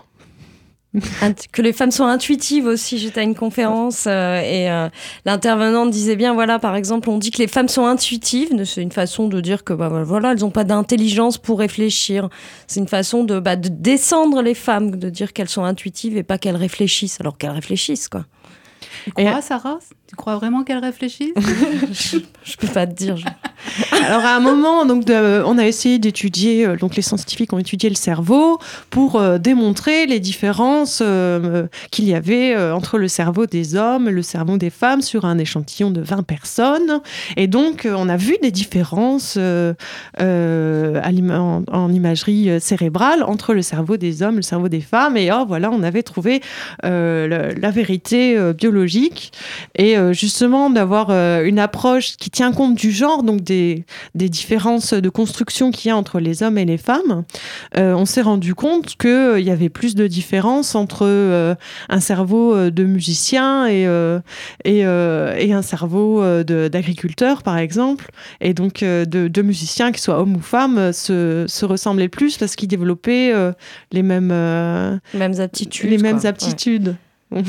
Que les femmes sont intuitives aussi. J'étais à une conférence euh, et euh, l'intervenante disait bien, voilà, par exemple, on dit que les femmes sont intuitives. C'est une façon de dire que bah, voilà, elles n'ont pas d'intelligence pour réfléchir. C'est une façon de, bah, de descendre les femmes, de dire qu'elles sont intuitives et pas qu'elles réfléchissent, alors qu'elles réfléchissent, quoi. Tu crois, Sarah ? Tu crois vraiment qu'elle réfléchit ? je, je peux pas te dire. Je... Alors à un moment, donc, de, on a essayé d'étudier, euh, donc les scientifiques ont étudié le cerveau pour euh, démontrer les différences euh, qu'il y avait euh, entre le cerveau des hommes et le cerveau des femmes sur un échantillon de vingt personnes. Et donc euh, on a vu des différences euh, euh, en, en imagerie cérébrale entre le cerveau des hommes et le cerveau des femmes. Et oh, voilà, on avait trouvé euh, le, la vérité euh, biologique. Et euh, justement d'avoir euh, une approche qui tient compte du genre, donc des, des différences de construction qu'il y a entre les hommes et les femmes, euh, on s'est rendu compte qu'il euh, y avait plus de différences entre euh, un cerveau euh, de musicien et, euh, et, euh, et un cerveau euh, de, d'agriculteur, par exemple. Et donc, euh, de, de musiciens, qu'ils soient hommes ou femmes, se, se ressemblaient plus parce qu'ils développaient euh, les mêmes, euh, mêmes aptitudes. Les mêmes quoi. aptitudes. Ouais.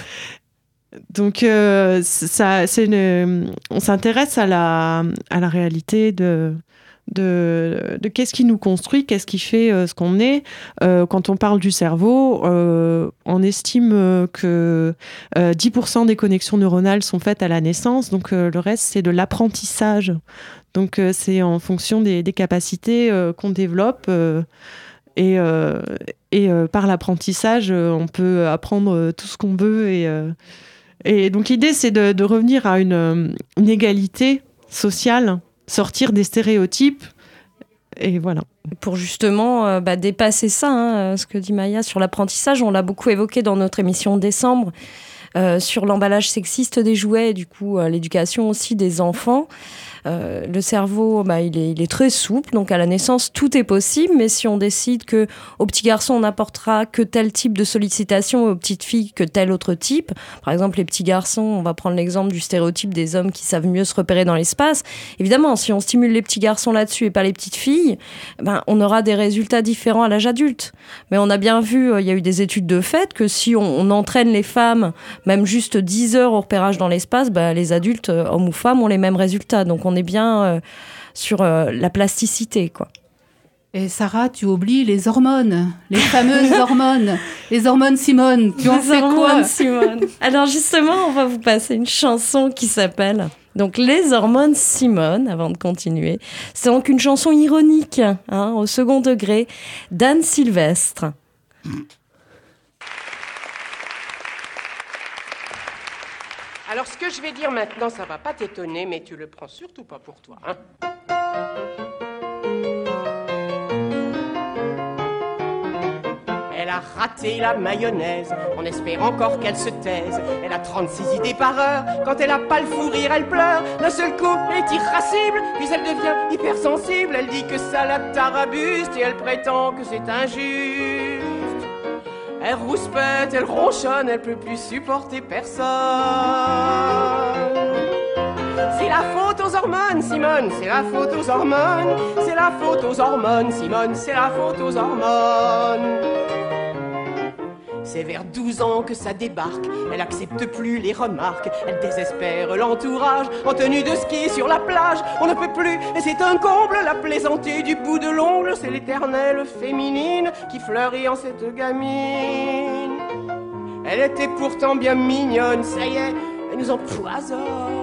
Donc, euh, ça, c'est une, on s'intéresse à la, à la réalité de, de, de qu'est-ce qui nous construit, qu'est-ce qui fait euh, ce qu'on est. Euh, quand on parle du cerveau, euh, on estime que euh, dix pour cent des connexions neuronales sont faites à la naissance, donc euh, le reste, c'est de l'apprentissage. Donc, euh, c'est en fonction des, des capacités euh, qu'on développe. Euh, et euh, et euh, par l'apprentissage, euh, on peut apprendre euh, tout ce qu'on veut et... Euh, Et donc l'idée, c'est de, de revenir à une, une égalité sociale, sortir des stéréotypes, et voilà. Pour justement euh, bah, dépasser ça, hein, ce que dit Maya sur l'apprentissage, on l'a beaucoup évoqué dans notre émission de décembre, euh, sur l'emballage sexiste des jouets, et du coup euh, l'éducation aussi des enfants. Euh, le cerveau, bah, il est, il est très souple, donc à la naissance, tout est possible, mais si on décide qu'aux petits garçons, on n'apportera que tel type de sollicitation, aux petites filles, que tel autre type, par exemple, les petits garçons, on va prendre l'exemple du stéréotype des hommes qui savent mieux se repérer dans l'espace. Évidemment, si on stimule les petits garçons là-dessus et pas les petites filles, ben, on aura des résultats différents à l'âge adulte. Mais on a bien vu, il y a eu des études de fait, que si on, on entraîne les femmes, même juste dix heures au repérage dans l'espace, ben, les adultes, hommes ou femmes, ont les mêmes résultats. Donc on est bien euh, sur euh, la plasticité, quoi. Et Sarah, tu oublies les hormones, les fameuses hormones, les hormones Simone. Tu en sais quoi, Simone? Alors justement, on va vous passer une chanson qui s'appelle donc Les hormones Simone, avant de continuer. C'est donc une chanson ironique, hein, au second degré, d'Anne Sylvestre. Alors, ce que je vais dire maintenant, ça va pas t'étonner, mais tu le prends surtout pas pour toi, hein. Elle a raté la mayonnaise, on espère encore qu'elle se taise. Elle a trente-six idées par heure, quand elle a pas le fou rire, elle pleure. D'un seul coup, elle est irascible, puis elle devient hypersensible. Elle dit que ça la tarabuste et elle prétend que c'est injuste. Elle rouspète, elle ronchonne, elle peut plus supporter personne. C'est la faute aux hormones, Simone, c'est la faute aux hormones. C'est la faute aux hormones, Simone, c'est la faute aux hormones. C'est vers douze ans que ça débarque, elle accepte plus les remarques, elle désespère l'entourage, en tenue de ski sur la plage, on ne peut plus, et c'est un comble, la plaisanter du bout de l'ongle, c'est l'éternelle féminine qui fleurit en cette gamine. Elle était pourtant bien mignonne, ça y est, elle nous empoisonne.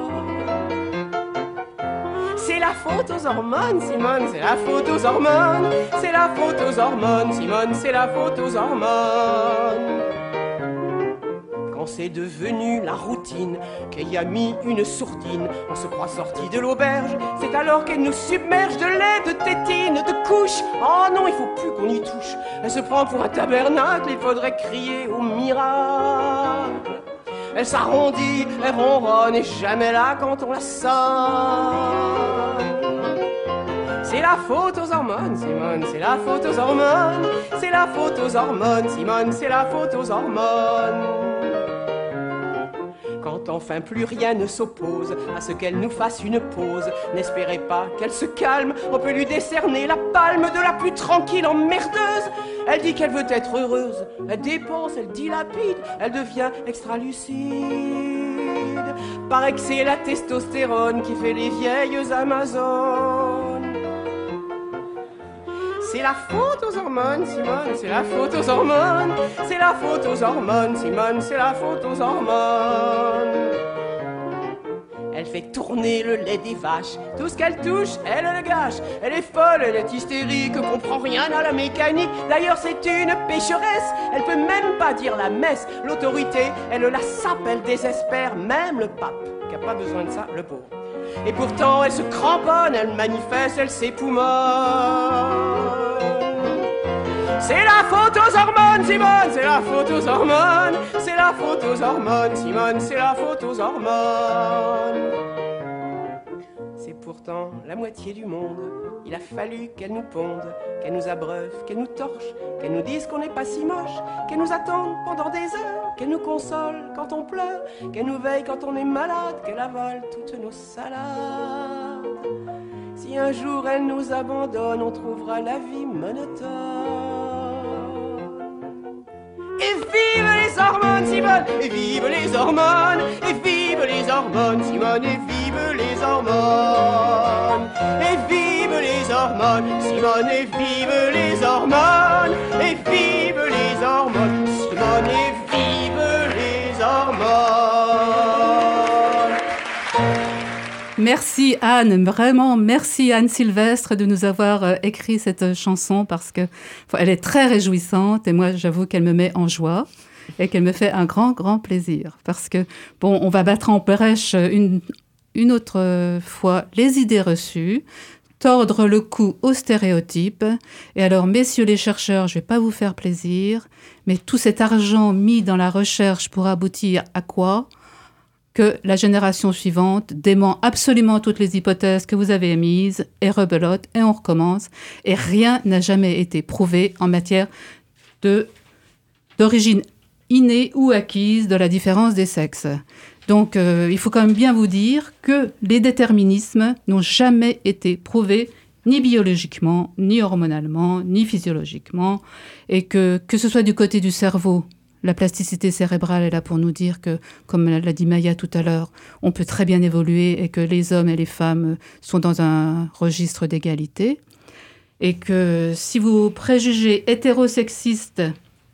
C'est la faute aux hormones, Simone, c'est la faute aux hormones. C'est la faute aux hormones, Simone, c'est la faute aux hormones. quand c'est devenu la routine, qu'il y a mis une sourdine, on se croit sorti de l'auberge, c'est alors qu'elle nous submerge de lait, de tétine, de couches. Oh non, il faut plus qu'on y touche, elle se prend pour un tabernacle, il faudrait crier au miracle. Elle s'arrondit, elle ronronne et jamais là quand on la sonne. C'est la faute aux hormones, Simone, c'est la faute aux hormones. C'est la faute aux hormones, Simone, c'est la faute aux hormones. Quand enfin plus rien ne s'oppose à ce qu'elle nous fasse une pause, n'espérez pas qu'elle se calme, on peut lui décerner la palme de la plus tranquille emmerdeuse. Elle dit qu'elle veut être heureuse, elle dépense, elle dilapide, elle devient extra-lucide. Paraît que c'est la testostérone qui fait les vieilles Amazones. C'est la faute aux hormones, Simone, c'est la faute aux hormones. C'est la faute aux hormones, Simone, c'est la faute aux hormones. Elle fait tourner le lait des vaches, tout ce qu'elle touche, elle le gâche. Elle est folle, elle est hystérique, comprend rien à la mécanique. D'ailleurs c'est une pécheresse, elle peut même pas dire la messe. L'autorité, elle la sape, elle désespère, même le pape, qui a pas besoin de ça, le pauvre. Et pourtant elle se cramponne, elle manifeste, elle s'époumonne. C'est la faute aux hormones, Simone, c'est la faute aux hormones. C'est la faute aux hormones, Simone, c'est la faute aux hormones. C'est pourtant la moitié du monde. Il a fallu qu'elle nous ponde, qu'elle nous abreuve, qu'elle nous torche, qu'elle nous dise qu'on n'est pas si moche, qu'elle nous attende pendant des heures, qu'elle nous console quand on pleure, qu'elle nous veille quand on est malade, qu'elle avale toutes nos salades. Si un jour elle nous abandonne, on trouvera la vie monotone. Et vive les hormones, Simone, et vive les hormones, et vive les hormones, Simone, et vive les hormones. Et vive les hormones, Simone, et vive les hormones, et vive les hormones, Simone, et vive les hormones. Merci Anne, vraiment merci Anne Sylvestre de nous avoir euh, écrit cette chanson parce que elle est très réjouissante et moi j'avoue qu'elle me met en joie et qu'elle me fait un grand grand plaisir parce que bon on va battre en brèche une, une autre fois les idées reçues, tordre le cou aux stéréotypes et alors messieurs les chercheurs je vais pas vous faire plaisir mais tout cet argent mis dans la recherche pour aboutir à quoi ? Que la génération suivante dément absolument toutes les hypothèses que vous avez émises et rebelote et on recommence. Et rien n'a jamais été prouvé en matière de, d'origine innée ou acquise de la différence des sexes. Donc, euh, il faut quand même bien vous dire que les déterminismes n'ont jamais été prouvés ni biologiquement, ni hormonalement, ni physiologiquement, et que, que ce soit du côté du cerveau, la plasticité cérébrale est là pour nous dire que, comme l'a dit Maya tout à l'heure, on peut très bien évoluer et que les hommes et les femmes sont dans un registre d'égalité. Et que si vos préjugés hétérosexistes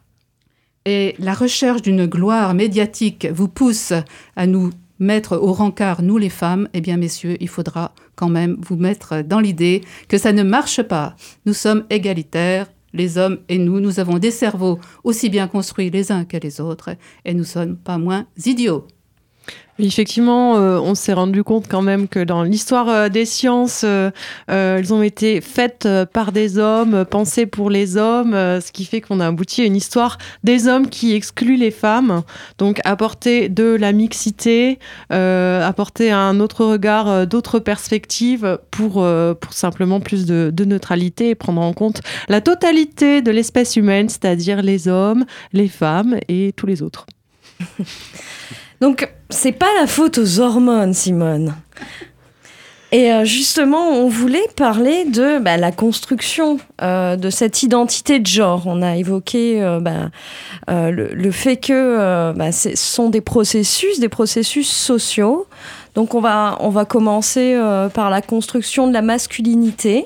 et la recherche d'une gloire médiatique vous poussent à nous mettre au rencard, nous les femmes, eh bien messieurs, il faudra quand même vous mettre dans l'idée que ça ne marche pas. Nous sommes égalitaires. Les hommes et nous, nous avons des cerveaux aussi bien construits les uns que les autres et nous ne sommes pas moins idiots. Effectivement, euh, on s'est rendu compte quand même que dans l'histoire euh, des sciences, euh, euh, elles ont été faites euh, par des hommes, euh, pensées pour les hommes, euh, ce qui fait qu'on a abouti à une histoire des hommes qui excluent les femmes. Donc apporter de la mixité, euh, apporter un autre regard, euh, d'autres perspectives pour, euh, pour simplement plus de, de neutralité et prendre en compte la totalité de l'espèce humaine, c'est-à-dire les hommes, les femmes et tous les autres. Donc, c'est pas la faute aux hormones, Simone. Et euh, justement, on voulait parler de bah, la construction euh, de cette identité de genre. On a évoqué euh, bah, euh, le, le fait que euh, bah, ce sont des processus, des processus sociaux. Donc, on va, on va commencer euh, par la construction de la masculinité.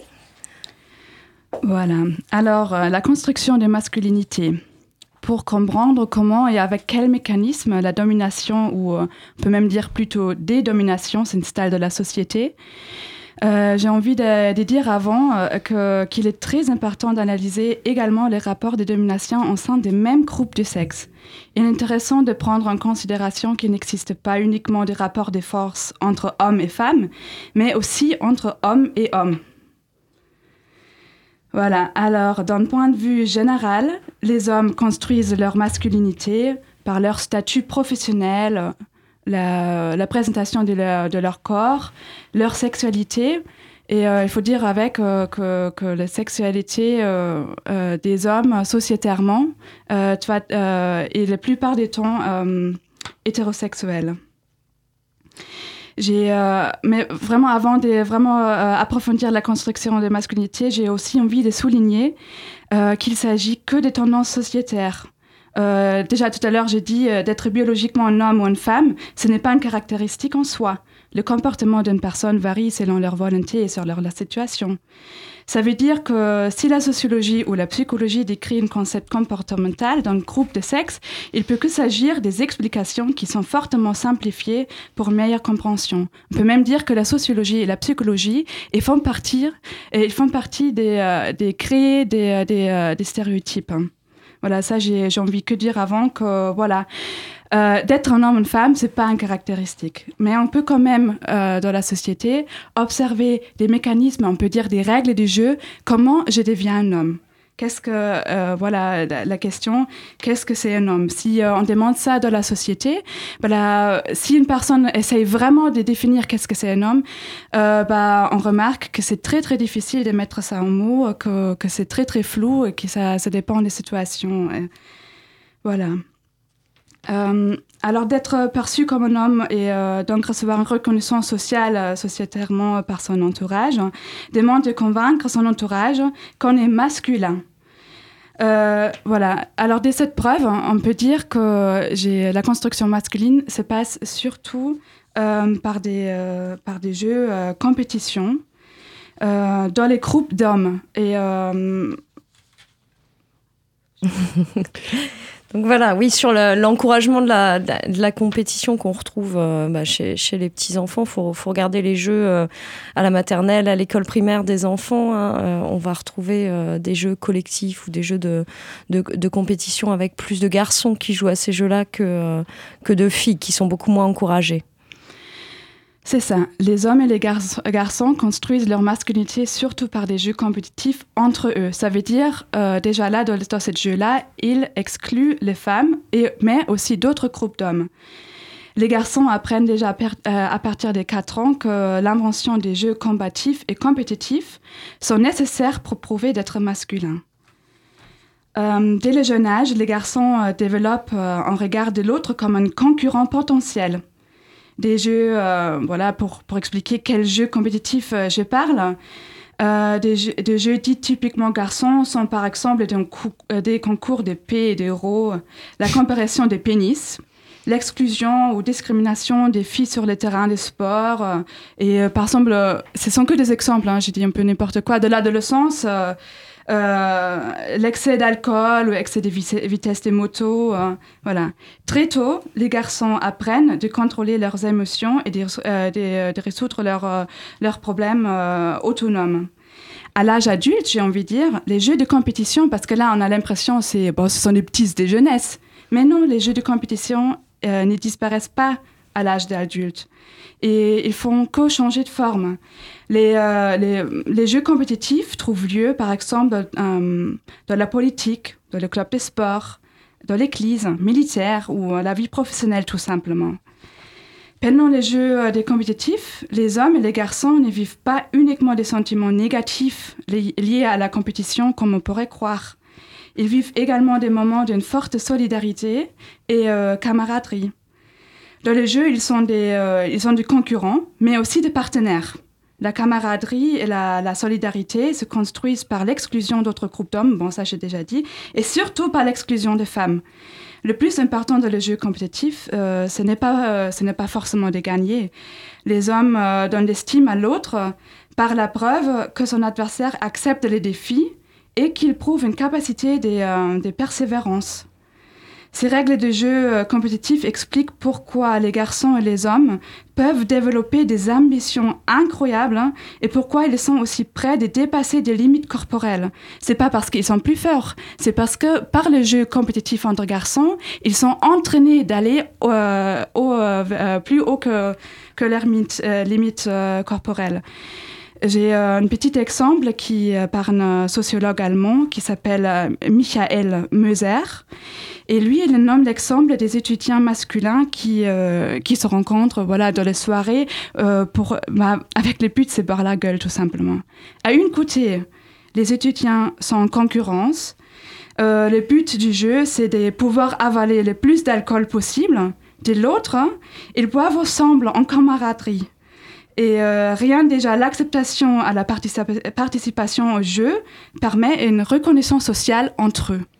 Voilà. Alors, euh, la construction des masculinités. Pour comprendre comment et avec quel mécanisme la domination, ou euh, on peut même dire plutôt dédomination, s'installe dans la société, Euh, j'ai envie de, de dire avant euh, que, qu'il est très important d'analyser également les rapports de domination au sein des mêmes groupes de sexe. Il est intéressant de prendre en considération qu'il n'existe pas uniquement des rapports de force entre hommes et femmes, mais aussi entre hommes et hommes. Voilà, alors d'un point de vue général, les hommes construisent leur masculinité par leur statut professionnel, la, la présentation de leur, de leur corps, leur sexualité. Et euh, il faut dire avec euh, que, que la sexualité euh, euh, des hommes sociétairement euh, euh, est la plupart des temps euh, hétérosexuelle. J'ai, euh, mais vraiment, avant de vraiment euh, approfondir la construction de masculinité, j'ai aussi envie de souligner euh, qu'il s'agit que des tendances sociétaires. Euh, déjà tout à l'heure, j'ai dit euh, d'être biologiquement un homme ou une femme, ce n'est pas une caractéristique en soi. Le comportement d'une personne varie selon leur volonté et selon leur la situation. Ça veut dire que si la sociologie ou la psychologie décrit un concept comportemental d'un groupe de sexe, il peut que s'agir des explications qui sont fortement simplifiées pour une meilleure compréhension. On peut même dire que la sociologie et la psychologie ils font partie, ils font partie des, euh, des créer des, des, euh, des stéréotypes. Voilà, ça j'ai, j'ai envie que dire avant que voilà. Euh, d'être un homme ou une femme, c'est pas une caractéristique. Mais on peut quand même, euh, dans la société, observer des mécanismes, on peut dire des règles du jeu, comment je deviens un homme. Qu'est-ce que, euh, voilà la, la question, qu'est-ce que c'est un homme? Si euh, on demande ça dans la société, voilà, si une personne essaye vraiment de définir qu'est-ce que c'est un homme, euh, bah, on remarque que c'est très très difficile de mettre ça en mots, que, que c'est très très flou et que ça, ça dépend des situations. Et voilà. Euh, alors d'être perçu comme un homme et euh, donc recevoir une reconnaissance sociale, euh, sociétairement par son entourage, hein, demande de convaincre son entourage qu'on est masculin. Euh, voilà. Alors de cette preuve, on peut dire que j'ai, la construction masculine se passe surtout euh, par, des, euh, par des jeux euh, compétition euh, dans les groupes d'hommes. Et euh... Donc voilà, oui, sur le, l'encouragement de la, de la compétition qu'on retrouve euh, bah, chez, chez les petits-enfants, il faut, faut regarder les jeux euh, à la maternelle, à l'école primaire des enfants. Hein, euh, on va retrouver euh, des jeux collectifs ou des jeux de, de, de compétition avec plus de garçons qui jouent à ces jeux-là que, euh, que de filles, qui sont beaucoup moins encouragées. C'est ça. Les hommes et les gar- garçons construisent leur masculinité surtout par des jeux compétitifs entre eux. Ça veut dire, euh, déjà là, dans, dans ce jeu-là, ils excluent les femmes, et, mais aussi d'autres groupes d'hommes. Les garçons apprennent déjà à, per- euh, à partir des quatre ans que l'invention des jeux combatifs et compétitifs sont nécessaires pour prouver d'être masculins. Euh, dès le jeune âge, les garçons euh, développent euh, un regard de l'autre comme un concurrent potentiel. Des jeux, euh, voilà, pour, pour expliquer quel jeu compétitif euh, je parle. Euh, des, jeux, des jeux dits typiquement garçons sont par exemple des, cou- euh, des concours d'épée et d'euros, la comparaison des pénis, l'exclusion ou discrimination des filles sur les terrains de sport. Euh, et euh, par exemple, euh, ce sont que des exemples, hein, j'ai dit un peu n'importe quoi, de l'adolescence. Euh, Euh, l'excès d'alcool ou l'excès de vi- vitesse des motos, euh, voilà. Très tôt, les garçons apprennent de contrôler leurs émotions et de, euh, de, de résoudre leurs, euh, leurs problèmes euh, autonomes. À l'âge adulte, j'ai envie de dire, les jeux de compétition, parce que là, on a l'impression que c'est, bon, ce sont des petits de jeunesse. Mais non, les jeux de compétition euh, ne disparaissent pas à l'âge d'adulte. Et ils font que changer de forme. Les, euh, les, les jeux compétitifs trouvent lieu, par exemple, euh, dans la politique, dans le club de sport, dans l'église militaire ou la vie professionnelle, tout simplement. Pendant les jeux euh, des compétitifs, les hommes et les garçons ne vivent pas uniquement des sentiments négatifs li- liés à la compétition, comme on pourrait croire. Ils vivent également des moments d'une forte solidarité et euh, camaraderie. Dans les jeux, ils sont, des, euh, ils sont des concurrents, mais aussi des partenaires. La camaraderie et la, la solidarité se construisent par l'exclusion d'autres groupes d'hommes, bon ça j'ai déjà dit, et surtout par l'exclusion des femmes. Le plus important dans les jeux compétitifs, euh, ce n'est pas, euh, ce n'est pas forcément de gagner. Les hommes euh, donnent l'estime à l'autre euh, par la preuve que son adversaire accepte les défis et qu'il prouve une capacité de, euh, de persévérance. Ces règles de jeu euh, compétitifs expliquent pourquoi les garçons et les hommes peuvent développer des ambitions incroyables hein, et pourquoi ils sont aussi prêts de dépasser des limites corporelles. C'est pas parce qu'ils sont plus forts, c'est parce que par le jeu compétitif entre garçons, ils sont entraînés d'aller euh, au, euh, plus haut que, que leurs limites, euh, limites euh, corporelles. J'ai euh, un petit exemple qui, euh, par un sociologue allemand qui s'appelle euh, Michael Möser. Et lui, il nomme l'exemple des étudiants masculins qui, euh, qui se rencontrent voilà, dans les soirées euh, pour, bah, avec le but de se boire la gueule, tout simplement. À une côté, les étudiants sont en concurrence. Euh, le but du jeu, c'est de pouvoir avaler le plus d'alcool possible. De l'autre, ils boivent ensemble en camaraderie. Et euh, rien déjà, l'acceptation à la participa- participation au jeu permet une reconnaissance sociale entre eux.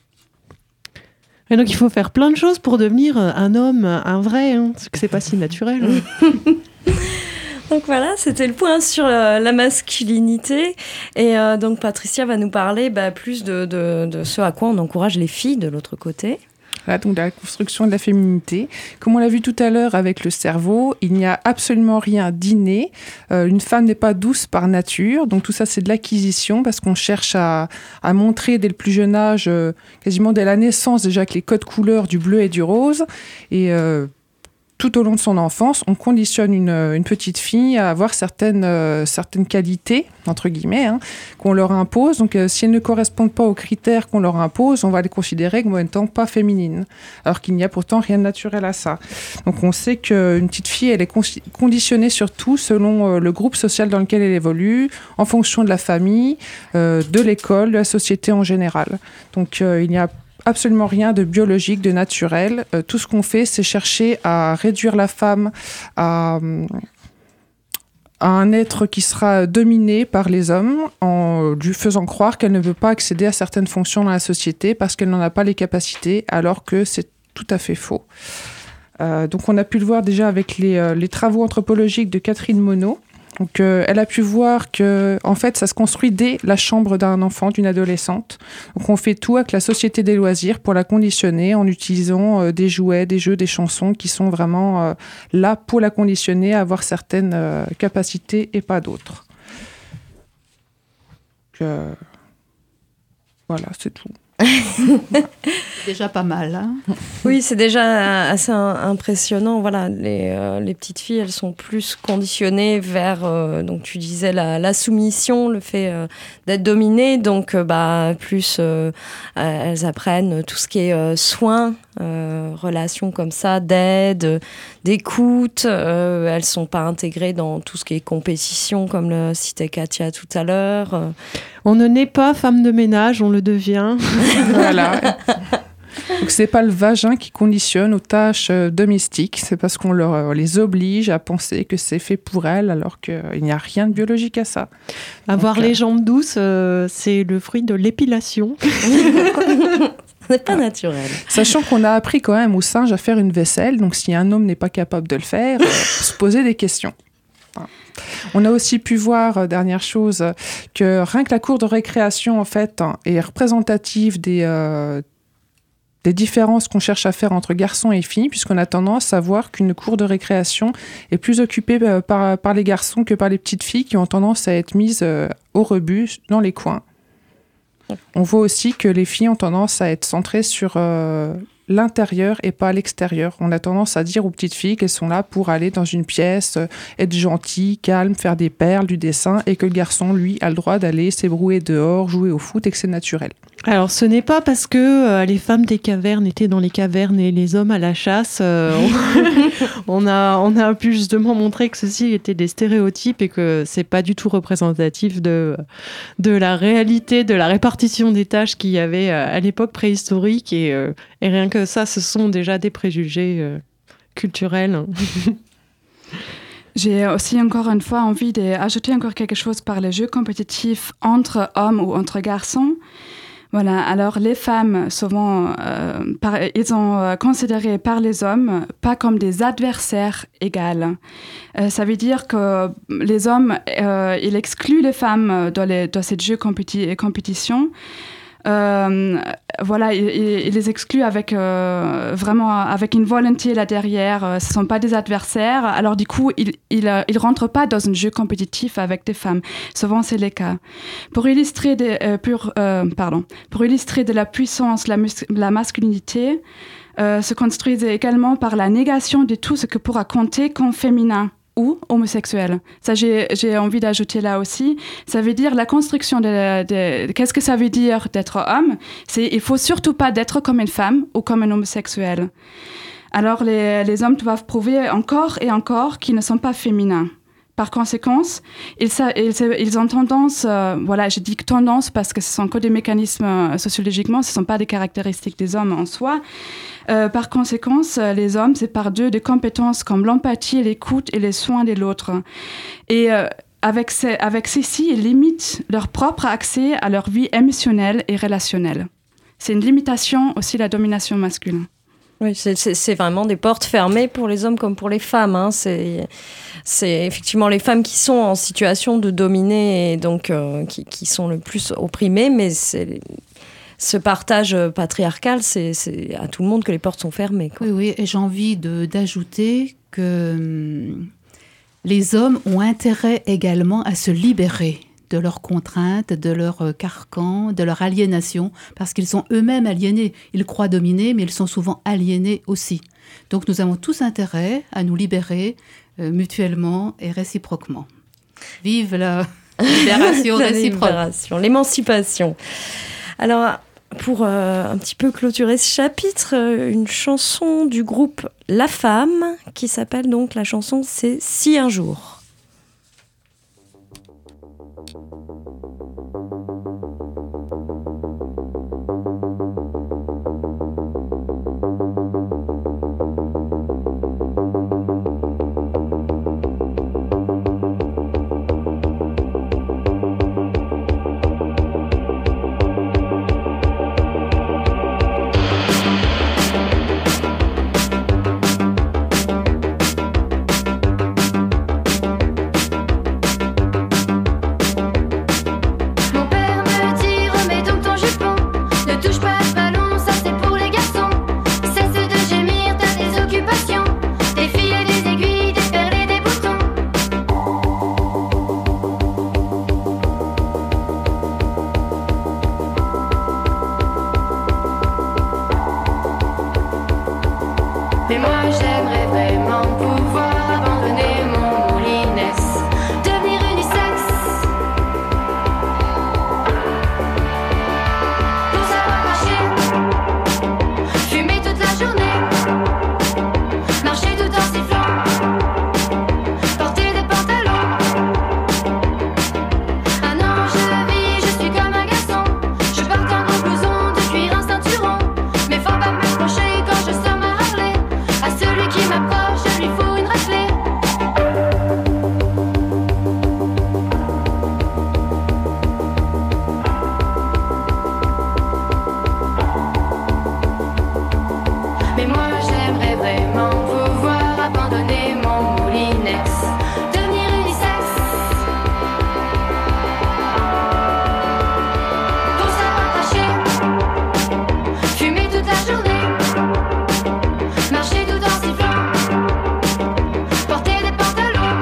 Et donc il faut faire plein de choses pour devenir un homme, un vrai, hein, parce que c'est pas si naturel. Donc voilà, c'était le point sur euh, la masculinité. Et euh, donc Patricia va nous parler bah, plus de, de, de ce à quoi on encourage les filles de l'autre côté. Voilà, donc de la construction de la féminité. Comme on l'a vu tout à l'heure avec le cerveau, il n'y a absolument rien d'inné. Euh, une femme n'est pas douce par nature. Donc tout ça, c'est de l'acquisition parce qu'on cherche à, à montrer dès le plus jeune âge, euh, quasiment dès la naissance déjà, que les codes couleurs du bleu et du rose. Et euh, tout au long de son enfance, on conditionne une, une petite fille à avoir certaines, euh, certaines qualités, entre guillemets, hein, qu'on leur impose. Donc, euh, si elles ne correspondent pas aux critères qu'on leur impose, on va les considérer comme étant pas féminines, alors qu'il n'y a pourtant rien de naturel à ça. Donc, on sait qu'une petite fille, elle est con- conditionnée surtout selon euh, le groupe social dans lequel elle évolue, en fonction de la famille, euh, de l'école, de la société en général. Donc, euh, il n'y a absolument rien de biologique, de naturel. Euh, tout ce qu'on fait, c'est chercher à réduire la femme à, à un être qui sera dominé par les hommes en lui faisant croire qu'elle ne veut pas accéder à certaines fonctions dans la société parce qu'elle n'en a pas les capacités, alors que c'est tout à fait faux. Euh, donc on a pu le voir déjà avec les, euh, les travaux anthropologiques de Catherine Monod. Donc, euh, elle a pu voir que, en fait, ça se construit dès la chambre d'un enfant, d'une adolescente. Donc, on fait tout avec la société des loisirs pour la conditionner en utilisant euh, des jouets, des jeux, des chansons qui sont vraiment euh, là pour la conditionner à avoir certaines euh, capacités et pas d'autres. Donc, euh, voilà, c'est tout. C'est déjà pas mal. Hein. Oui, c'est déjà assez impressionnant. Voilà, les, euh, les petites filles, elles sont plus conditionnées vers, euh, donc tu disais, la, la soumission, le fait euh, d'être dominées. Donc, euh, bah, plus euh, elles apprennent tout ce qui est euh, soins, euh, relations comme ça, d'aide, d'écoute. Euh, elles ne sont pas intégrées dans tout ce qui est compétition, comme le citait Katia tout à l'heure. On ne naît pas femme de ménage, on le devient. Voilà. Donc c'est pas le vagin qui conditionne aux tâches euh, domestiques, c'est parce qu'on leur, euh, les oblige à penser que c'est fait pour elles, alors qu'il euh, n'y a rien de biologique à ça. Avoir Donc, les euh... jambes douces, euh, c'est le fruit de l'épilation. C'est pas naturel. Sachant qu'on a appris quand même aux singes à faire une vaisselle, donc si un homme n'est pas capable de le faire, euh, se poser des questions. On a aussi pu voir, euh, dernière chose, que rien que la cour de récréation, en fait, hein, est représentative des, euh, des différences qu'on cherche à faire entre garçons et filles, puisqu'on a tendance à voir qu'une cour de récréation est plus occupée euh, par, par les garçons que par les petites filles qui ont tendance à être mises euh, au rebut dans les coins. On voit aussi que les filles ont tendance à être centrées sur euh, l'intérieur et pas l'extérieur. On a tendance à dire aux petites filles qu'elles sont là pour aller dans une pièce, euh, être gentilles, calmes, faire des perles, du dessin, et que le garçon, lui, a le droit d'aller s'ébrouer dehors, jouer au foot, et que c'est naturel. Alors, ce n'est pas parce que euh, les femmes des cavernes étaient dans les cavernes et les hommes à la chasse. Euh, on, on, a, on a pu justement montrer que ceci était des stéréotypes et que c'est pas du tout représentatif de, de la réalité, de la répartition des tâches qu'il y avait à l'époque préhistorique. Et, euh, et rien que ça, ce sont déjà des préjugés euh, culturels. J'ai aussi encore une fois envie d'ajouter encore quelque chose par les jeux compétitifs entre hommes ou entre garçons. Voilà, alors les femmes, souvent, euh, par, ils sont euh, considérés par les hommes pas comme des adversaires égales. Euh, ça veut dire que les hommes, euh, ils excluent les femmes dans, les, dans ces jeux compéti- compétitions Euh, voilà, il, il les exclut avec euh, vraiment avec une volonté là derrière. Ce ne sont pas des adversaires. Alors du coup, ils il, il rentrent pas dans un jeu compétitif avec des femmes. Souvent, c'est le cas. Pour illustrer des, euh, pour, euh, pardon, pour illustrer de la puissance, la, mus- la masculinité euh, se construisent également par la négation de tout ce que pourra compter comme féminin ou homosexuel. Ça, j'ai, j'ai envie d'ajouter là aussi. Ça veut dire la construction de, de, de qu'est-ce que ça veut dire d'être homme. C'est, il faut surtout pas d'être comme une femme ou comme un homosexuel. Alors, les, les hommes doivent prouver encore et encore qu'ils ne sont pas féminins. Par conséquent, ils, ils, ils ont tendance, euh, voilà, je dis tendance parce que ce sont que des mécanismes euh, sociologiquement, ce ne sont pas des caractéristiques des hommes en soi. Euh, par conséquent, les hommes, c'est par deux des compétences comme l'empathie, l'écoute et les soins de l'autre. Et euh, avec, ces, avec ceci, ils limitent leur propre accès à leur vie émotionnelle et relationnelle. C'est une limitation aussi de la domination masculine. Oui, c'est, c'est, c'est vraiment des portes fermées pour les hommes comme pour les femmes. Hein. C'est, c'est effectivement les femmes qui sont en situation de dominer et donc euh, qui, qui sont le plus opprimées, mais c'est, ce partage patriarcal, c'est, c'est à tout le monde que les portes sont fermées, quoi. Oui, oui, et j'ai envie de, d'ajouter que hum, les hommes ont intérêt également à se libérer de leurs contraintes, de leurs carcans, de leur aliénation, parce qu'ils sont eux-mêmes aliénés. Ils croient dominer, mais ils sont souvent aliénés aussi. Donc nous avons tous intérêt à nous libérer euh, mutuellement et réciproquement. Vive la libération la réciproque. Libération, l'émancipation. Alors, pour euh, un petit peu clôturer ce chapitre, euh, une chanson du groupe La Femme, qui s'appelle donc, la chanson, c'est « Si un jour ». Mais moi j'aimerais vraiment pouvoir abandonner mon moulinesse, devenir unisexe, pour savoir marcher, fumer toute la journée, marcher tout en sifflant, porter des pantalons. Ah non, je vis, je suis comme un garçon, je porte un gros blouson de cuir, un ceinturon, mais faut pas me reprocher quand je sors ma Harley. À celui qui m'approche, je lui fous une raclée. Mais moi j'aimerais vraiment pouvoir abandonner mon moulinex, devenir unisexe, pour savoir cracher, fumer toute la journée, marcher tout en sifflant, porter des pantalons.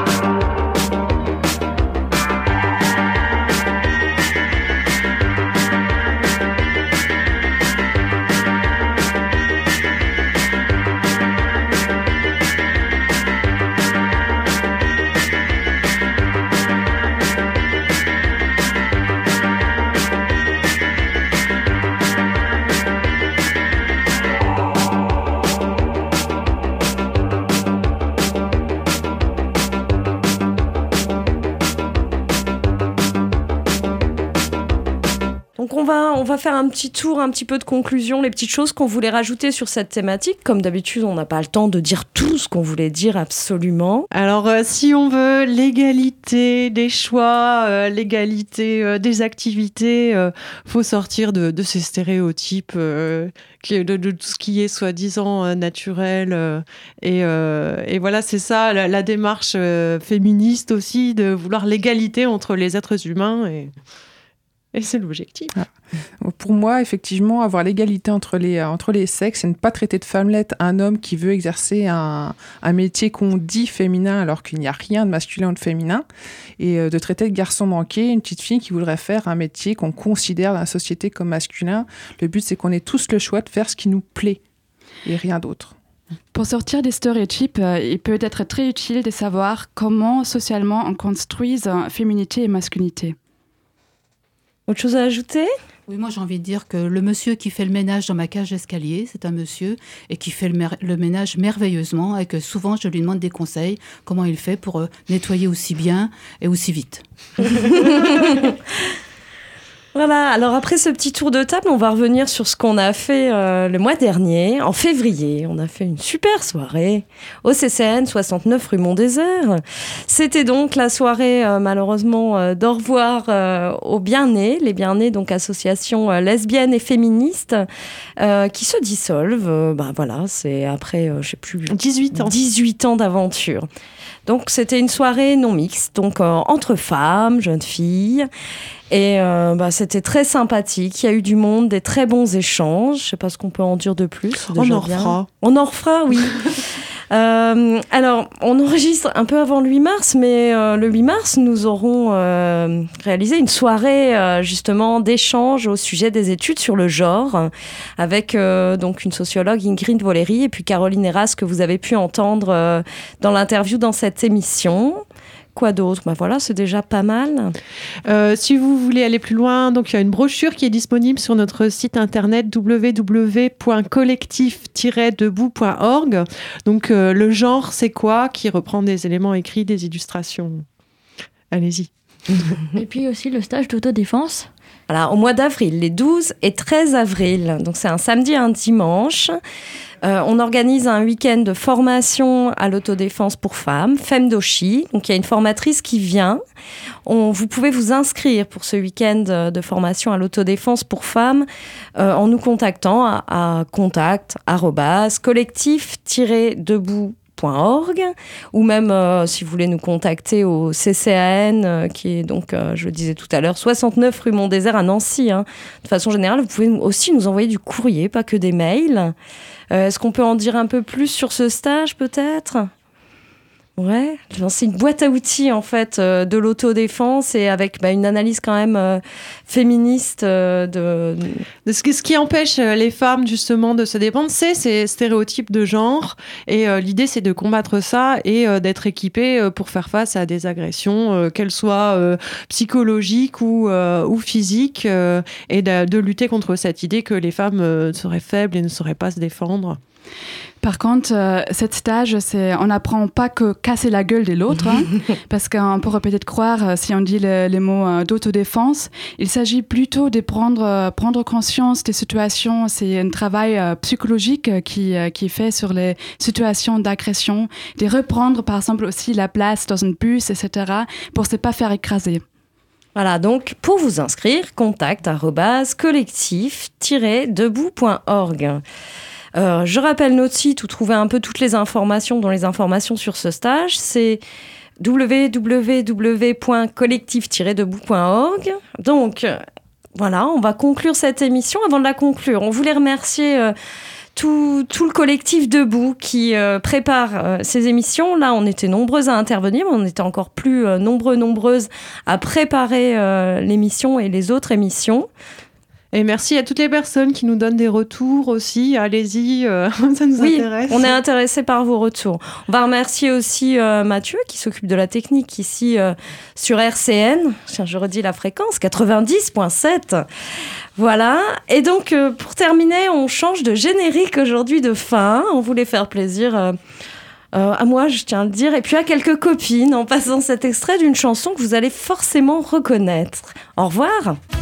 Donc on va, on va faire un petit tour, un petit peu de conclusion, les petites choses qu'on voulait rajouter sur cette thématique. Comme d'habitude, on n'a pas le temps de dire tout ce qu'on voulait dire absolument. Alors, euh, si on veut l'égalité des choix, euh, l'égalité euh, des activités, il euh, faut sortir de, de ces stéréotypes, euh, qui, de, de tout ce qui est soi-disant euh, naturel. Euh, et, euh, et voilà, c'est ça, la, la démarche euh, féministe aussi, de vouloir l'égalité entre les êtres humains. Et... Et c'est l'objectif. Ah. Pour moi, effectivement, avoir l'égalité entre les, entre les sexes et ne pas traiter de femmelette un homme qui veut exercer un, un métier qu'on dit féminin alors qu'il n'y a rien de masculin ou de féminin, et euh, de traiter de garçon manqué une petite fille qui voudrait faire un métier qu'on considère dans la société comme masculin. Le but, c'est qu'on ait tous le choix de faire ce qui nous plaît et rien d'autre. Pour sortir des stéréotypes, euh, il peut être très utile de savoir comment socialement on construise euh, féminité et masculinité. Autre chose à ajouter ? Oui, moi j'ai envie de dire que le monsieur qui fait le ménage dans ma cage d'escalier, c'est un monsieur et qui fait le, mer- le ménage merveilleusement et que souvent je lui demande des conseils, comment il fait pour euh, nettoyer aussi bien et aussi vite. Voilà, alors après ce petit tour de table, on va revenir sur ce qu'on a fait euh, le mois dernier, en février. On a fait une super soirée au C C N, soixante-neuf rue Mont-Désert. C'était donc la soirée, euh, malheureusement, euh, d'au revoir euh, aux Bien-Nés. Les Bien-Nés, donc association euh, lesbienne et féministe, euh, qui se dissolvent. Euh, bah, voilà, c'est après, euh, je sais plus... dix-huit ans. dix-huit ans d'aventure. Donc c'était une soirée non mixte, donc euh, entre femmes, jeunes filles. Et euh, bah, c'était très sympathique. Il y a eu du monde, des très bons échanges. Je ne sais pas ce qu'on peut en dire de plus. On en refera. On en refera, oui. euh, alors, on enregistre un peu avant le huit mars, mais euh, le huit mars, nous aurons euh, réalisé une soirée euh, justement d'échange au sujet des études sur le genre, avec euh, donc une sociologue, Ingrid Voléry, et puis Caroline Eras, que vous avez pu entendre euh, dans l'interview dans cette émission. Quoi d'autre ? Ben voilà, c'est déjà pas mal. Euh, si vous voulez aller plus loin, donc il y a une brochure qui est disponible sur notre site internet w w w point collectif tiret debout point org. Donc euh, le genre, c'est quoi ? Qui reprend des éléments écrits, des illustrations. Allez-y. Et puis aussi le stage d'autodéfense. Voilà, au mois d'avril, les douze et treize avril. Donc c'est un samedi et un dimanche. Euh, on organise un week-end de formation à l'autodéfense pour femmes, Femdoshi. Donc, il y a une formatrice qui vient. On, vous pouvez vous inscrire pour ce week-end de formation à l'autodéfense pour femmes euh, en nous contactant à, à contact arobase collectif tiret debout point org ou même euh, si vous voulez nous contacter au C C A N euh, qui est donc, euh, je le disais tout à l'heure, soixante-neuf rue Mont-Désert à Nancy. Hein. De façon générale, vous pouvez aussi nous envoyer du courrier, pas que des mails. Euh, est-ce qu'on peut en dire un peu plus sur ce stage, peut-être ? Ouais, c'est une boîte à outils, en fait, euh, de l'autodéfense et avec bah, une analyse quand même euh, féministe euh, de... de ce, ce qui empêche les femmes, justement, de se défendre, c'est ces stéréotypes de genre. Et euh, l'idée, c'est de combattre ça et euh, d'être équipée euh, pour faire face à des agressions, euh, qu'elles soient euh, psychologiques ou, euh, ou physiques, euh, et de, de lutter contre cette idée que les femmes euh, seraient faibles et ne sauraient pas se défendre. Par contre, euh, cette stage, c'est, on n'apprend pas que casser la gueule de l'autre, hein, parce qu'on pourrait peut-être croire, euh, si on dit le, les mots euh, d'autodéfense, il s'agit plutôt de prendre, euh, prendre conscience des situations. C'est un travail euh, psychologique euh, qui, euh, qui est fait sur les situations d'agression, de reprendre par exemple aussi la place dans une bus, et cetera, pour ne se pas faire écraser. Voilà, donc pour vous inscrire, contact arobase collectif tiret debout point org. Euh, je rappelle notre site où trouver un peu toutes les informations, dont les informations sur ce stage, c'est w w w point collectif tiret debout point org. Donc, euh, voilà, on va conclure cette émission. Avant de la conclure, on voulait remercier euh, tout, tout le collectif Debout qui euh, prépare euh, ces émissions. Là, on était nombreuses à intervenir, mais on était encore plus euh, nombreux, nombreuses à préparer euh, l'émission et les autres émissions. Et merci à toutes les personnes qui nous donnent des retours aussi. Allez-y, euh, ça nous oui, intéresse. On est intéressés par vos retours. On va remercier aussi euh, Mathieu qui s'occupe de la technique ici euh, sur R C N. Je redis la fréquence, quatre-vingt-dix virgule sept. Voilà. Et donc, euh, pour terminer, on change de générique aujourd'hui de fin. On voulait faire plaisir euh, euh, à moi, je tiens à le dire, et puis à quelques copines en passant cet extrait d'une chanson que vous allez forcément reconnaître. Au revoir.